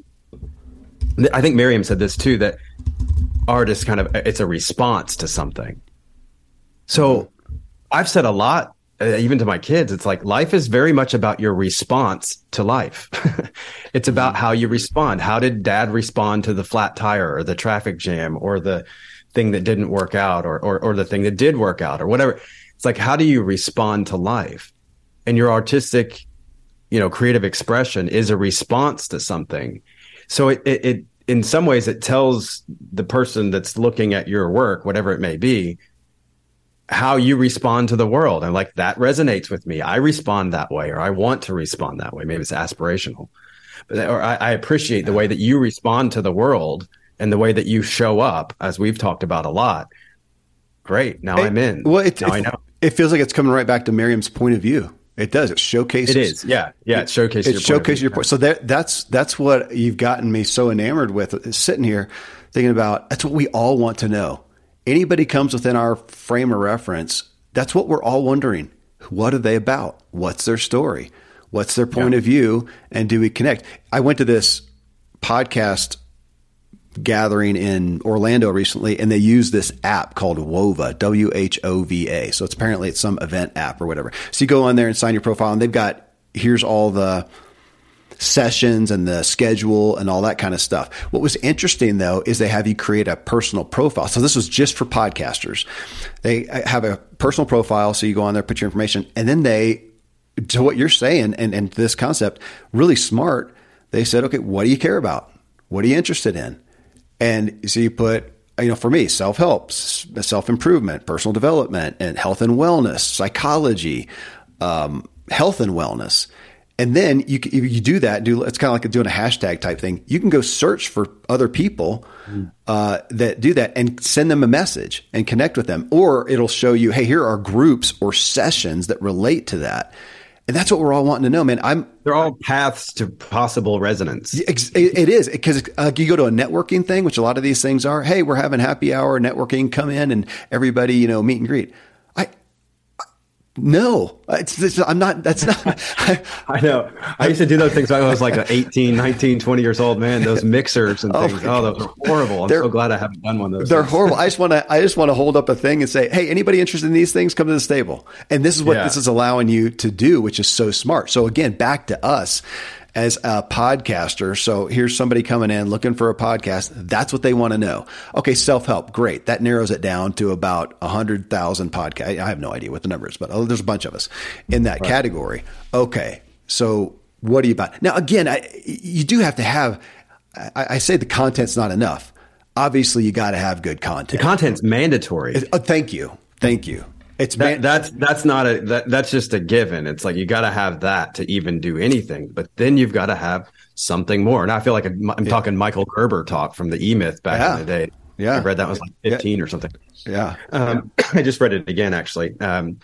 I think Miriam said this too, that art is kind of, it's a response to something. So I've said a lot, uh, even to my kids, it's like life is very much about your response to life. It's about how you respond. How did dad respond to the flat tire or the traffic jam or the thing that didn't work out or, or, or the thing that did work out or whatever? It's like, how do you respond to life? And your artistic, you know, creative expression is a response to something. So it, it, it, in some ways, it tells the person that's looking at your work, whatever it may be, how you respond to the world. And like, that resonates with me. I respond that way, or I want to respond that way. Maybe it's aspirational, but, or I, I appreciate the way that you respond to the world and the way that you show up, as we've talked about a lot. Great. Now it, I'm in. Well, it, now it, I know. It feels like it's coming right back to Miriam's point of view. It does. It showcases. It is. Yeah. Yeah. It showcases. It your showcases point your point. So that, that's, that's what you've gotten me so enamored with, is sitting here thinking about, that's what we all want to know. Anybody comes within our frame of reference, that's what we're all wondering. What are they about? What's their story? What's their point yeah. of view? And do we connect? I went to this podcast gathering in Orlando recently, and they use this app called Whova, W H O V A. So it's apparently it's some event app or whatever. So you go on there and sign your profile, and they've got, here's all the sessions and the schedule and all that kind of stuff. What was interesting though, is they have you create a personal profile. So this was just for podcasters. They have a personal profile. So you go on there, put your information, and then they, to what you're saying, and, and this concept, really smart. They said, okay, what do you care about? What are you interested in? And so you put, you know, for me, self-help, self-improvement, personal development, and health and wellness, psychology, um, health and wellness. And then you you do that, do it's kind of like doing a hashtag type thing. You can go search for other people uh, that do that and send them a message and connect with them. Or it'll show you, hey, here are groups or sessions that relate to that. And that's what we're all wanting to know, man. I'm They're all paths to possible resonance. It, it is, because uh, you go to a networking thing, which a lot of these things are. Hey, we're having happy hour networking. Come in and everybody, you know, meet and greet. I, I no, it's, it's, I'm not. That's not. I, I know. I used to do those things when I was like an eighteen, nineteen, twenty years old, man. Those mixers and things. Oh, oh those are horrible. I'm so glad I haven't done one of those. They're things. horrible. I just want to. I just want to hold up a thing and say, hey, anybody interested in these things, come to the stable. And this is what yeah. this is allowing you to do, which is so smart. So again, back to us as a podcaster. So here's somebody coming in looking for a podcast. That's what they want to know. Okay, self-help. Great. That narrows it down to about one hundred thousand podcasts. I have no idea what the number is, but oh, there's a bunch of us in that right. category. Okay, so what are you about? Now, again, I, you do have to have, I, I say the content's not enough. Obviously, you got to have good content. The content's mandatory. Oh, thank you. Thank you. It's that, man- that's that's not a that, that's just a given. It's like you got to have that to even do anything, but then you've got to have something more. And I feel like I'm, I'm yeah. talking Michael Gerber talk from the E-Myth back yeah. in the day. Yeah, I read that was like fifteen yeah. or something. Yeah, um, I just read it again actually. Um,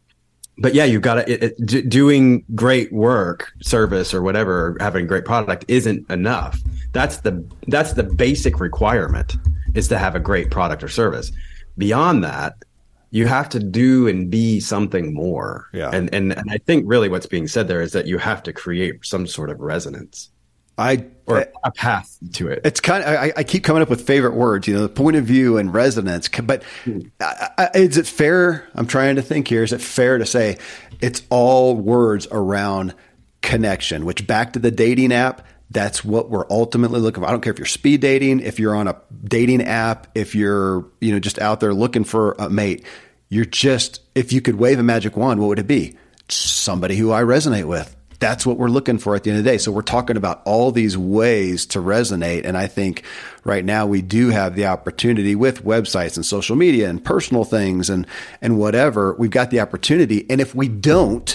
but yeah, you've got to it, it, d- doing great work, service or whatever, having a great product isn't enough. That's the that's the basic requirement, is to have a great product or service. Beyond that, you have to do and be something more. Yeah. And, and and I think really what's being said there is that you have to create some sort of resonance. I or I, a path to it. It's kind of, I, I keep coming up with favorite words, you know, the point of view and resonance. But I, I, is it fair? I'm trying to think here. Is it fair to say it's all words around connection, which back to the dating app, that's what we're ultimately looking for. I don't care if you're speed dating, if you're on a dating app, if you're, you know, just out there looking for a mate, you're just, if you could wave a magic wand, what would it be? Somebody who I resonate with. That's what we're looking for at the end of the day. So we're talking about all these ways to resonate. And I think right now we do have the opportunity with websites and social media and personal things and, and whatever. We've got the opportunity. And if we don't,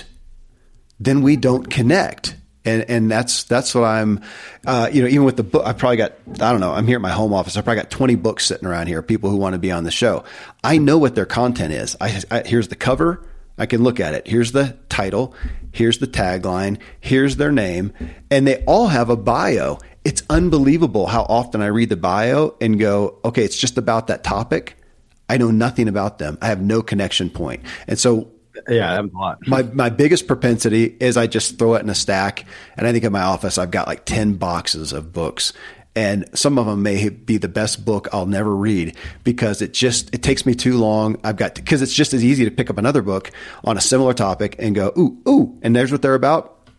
then we don't connect. And and that's that's what I'm, uh, you know, even with the book, I probably got, I don't know, I'm here at my home office. I probably got twenty books sitting around here, people who want to be on the show. I know what their content is. I, I here's the cover. I can look at it. Here's the title. Here's the tagline. Here's their name. And they all have a bio. It's unbelievable how often I read the bio and go, okay, it's just about that topic. I know nothing about them. I have no connection point. And so yeah, that was a lot. My my biggest propensity is I just throw it in a stack. And I think in my office, I've got like ten boxes of books. And some of them may be the best book I'll never read because it just, it takes me too long. I've got, because it's just as easy to pick up another book on a similar topic and go, ooh, ooh, and there's what they're about.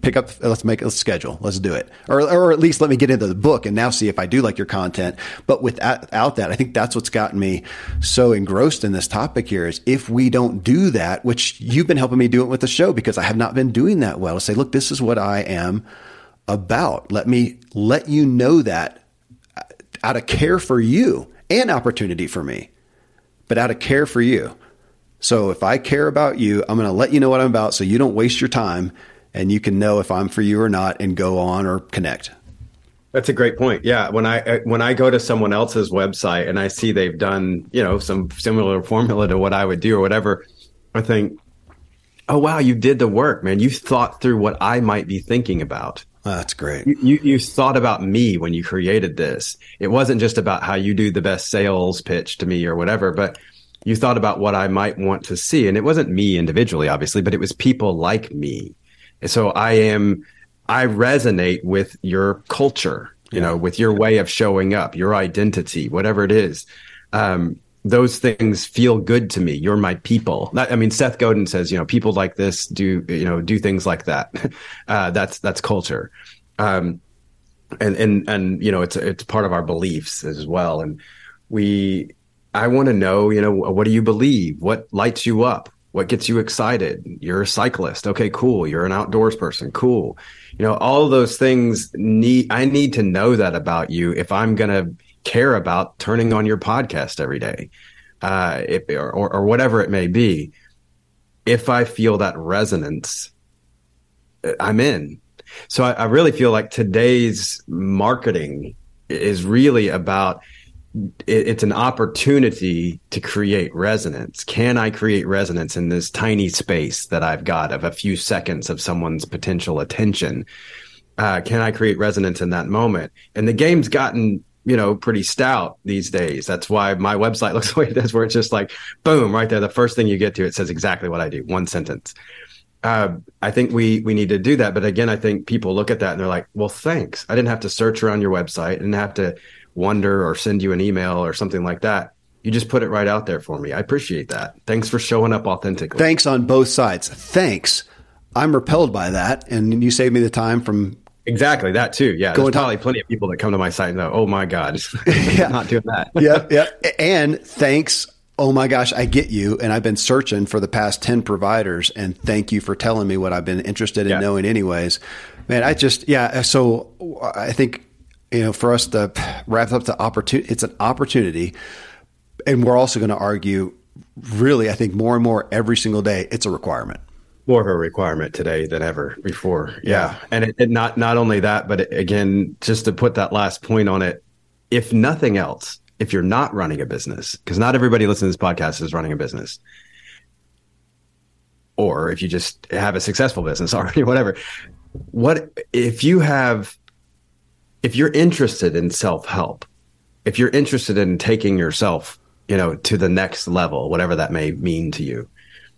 pick up, let's make let's schedule, let's do it. Or, or at least let me get into the book and now see if I do like your content. But without, without that, I think that's what's gotten me so engrossed in this topic here is if we don't do that, which you've been helping me do it with the show because I have not been doing that well, to say, look, this is what I am about. Let me let you know that out of care for you and opportunity for me, but out of care for you. So if I care about you, I'm going to let you know what I'm about so you don't waste your time and you can know if I'm for you or not and go on or connect. That's a great point. Yeah. When I, when I go to someone else's website and I see they've done, you know, some similar formula to what I would do or whatever, I think, oh, wow, you did the work, man. You thought through what I might be thinking about. Oh, that's great. You, you you thought about me when you created this. It wasn't just about how you do the best sales pitch to me or whatever, but you thought about what I might want to see. And it wasn't me individually, obviously, but it was people like me. And so I am, I resonate with your culture, you know, with your way of showing up, your identity, whatever it is. Um, those things feel good to me. You're my people. I mean, Seth Godin says, you know, people like this do, you know, do things like that. Uh, that's, that's culture. Um, and, and, and, you know, it's, it's part of our beliefs as well. And we, I want to know, you know, what do you believe? What lights you up? What gets you excited? You're a cyclist. Okay, cool. You're an outdoors person. Cool. You know, all of those things need, I need to know that about you if I'm going to care about turning on your podcast every day, uh, if, or, or whatever it may be. If I feel that resonance, I'm in. So I, I really feel like today's marketing is really about, it, it's an opportunity to create resonance. Can I create resonance in this tiny space that I've got of a few seconds of someone's potential attention? Uh, can I create resonance in that moment? And the game's gotten, you know, pretty stout these days. That's why my website looks the way it does, where it's just like, boom, right there. The first thing you get to, it says exactly what I do. One sentence. Uh, I think we, we need to do that. But again, I think people look at that and they're like, well, thanks. I didn't have to search around your website. I didn't have to wonder or send you an email or something like that. You just put it right out there for me. I appreciate that. Thanks for showing up authentically. Thanks on both sides. Thanks. I'm repelled by that. And you saved me the time from Exactly. That too. Yeah. Go There's probably plenty of people that come to my site and go, oh my God, yeah. not doing that. yeah. Yeah. And thanks. Oh my gosh, I get you. And I've been searching for the past ten providers and thank you for telling me what I've been interested in yeah. knowing anyways. Man, I just, yeah. So I think, you know, for us to wrap up the opportunity, it's an opportunity. And we're also going to argue really, I think more and more every single day, it's a requirement. More of a requirement today than ever before. Yeah. yeah. And it, it not, not only that, but it, again, just to put that last point on it, if nothing else, if you're not running a business, because not everybody listening to this podcast is running a business, or if you just have a successful business already, whatever, what, if you have, if you're interested in self-help, if you're interested in taking yourself, you know, to the next level, whatever that may mean to you,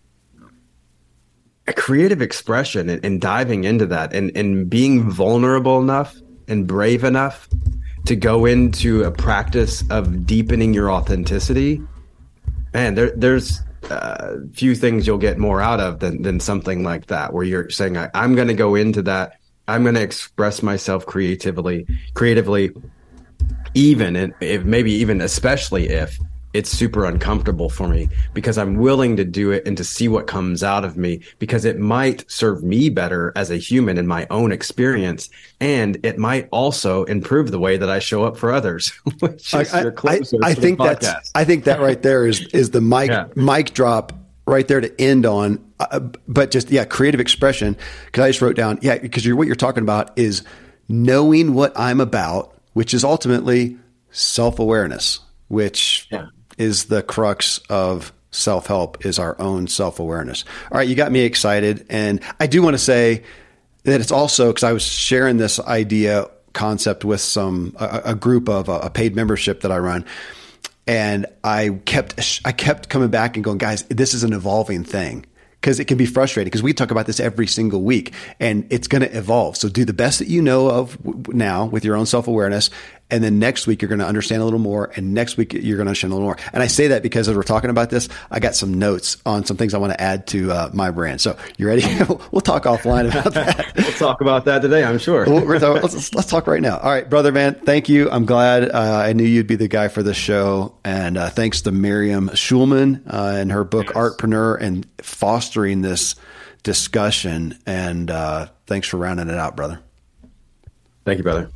a creative expression and, and diving into that and, and being vulnerable enough and brave enough to go into a practice of deepening your authenticity, man, there, there's uh, few things you'll get more out of than, than something like that, where you're saying, I, I'm going to go into that. I'm going to express myself creatively, creatively, even, and if maybe even especially if it's super uncomfortable for me, because I'm willing to do it and to see what comes out of me, because it might serve me better as a human in my own experience. And it might also improve the way that I show up for others. Which is I, I, I think that's, I think that right there is, is the mic, yeah. mic drop right there to end on. Uh, but just, yeah, creative expression. Cause I just wrote down, yeah, because you're, what you're talking about is knowing what I'm about, which is ultimately self-awareness, which yeah. is the crux of self-help, is our own self-awareness. All right. You got me excited. And I do want to say that it's also, cause I was sharing this idea concept with some, a, a group of a, a paid membership that I run. And I kept, I kept coming back and going, guys, this is an evolving thing. Because it can be frustrating, because we talk about this every single week and it's going to evolve. So do the best that you know of now with your own self-awareness, And then next week, you're going to understand a little more. And next week, you're going to understand a little more. And I say that because as we're talking about this, I got some notes on some things I want to add to uh, my brand. So you ready? We'll talk offline about that. We'll talk about that today, I'm sure. let's, let's talk right now. All right, brother, man. Thank you. I'm glad uh, I knew you'd be the guy for this show. And uh, thanks to Miriam Schulman uh, and her book, yes. Artpreneur, and fostering this discussion. And uh, thanks for rounding it out, brother. Thank you, brother.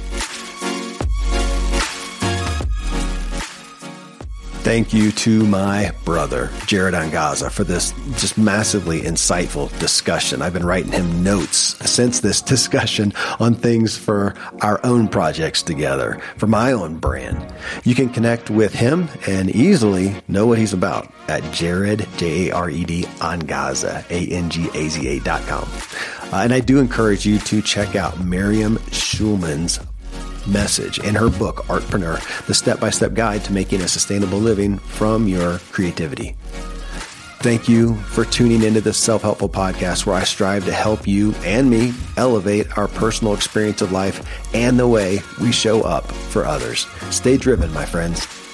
Thank you to my brother, Jared Angaza, for this just massively insightful discussion. I've been writing him notes since this discussion on things for our own projects together, for my own brand. You can connect with him and easily know what he's about at Jared, J A R E D, Angaza, A N G A Z A dot com. Uh, and I do encourage you to check out Miriam Schulman's message in her book, Artpreneur, the step-by-step guide to making a sustainable living from your creativity. Thank you for tuning into this self-helpful podcast where I strive to help you and me elevate our personal experience of life and the way we show up for others. Stay driven, my friends.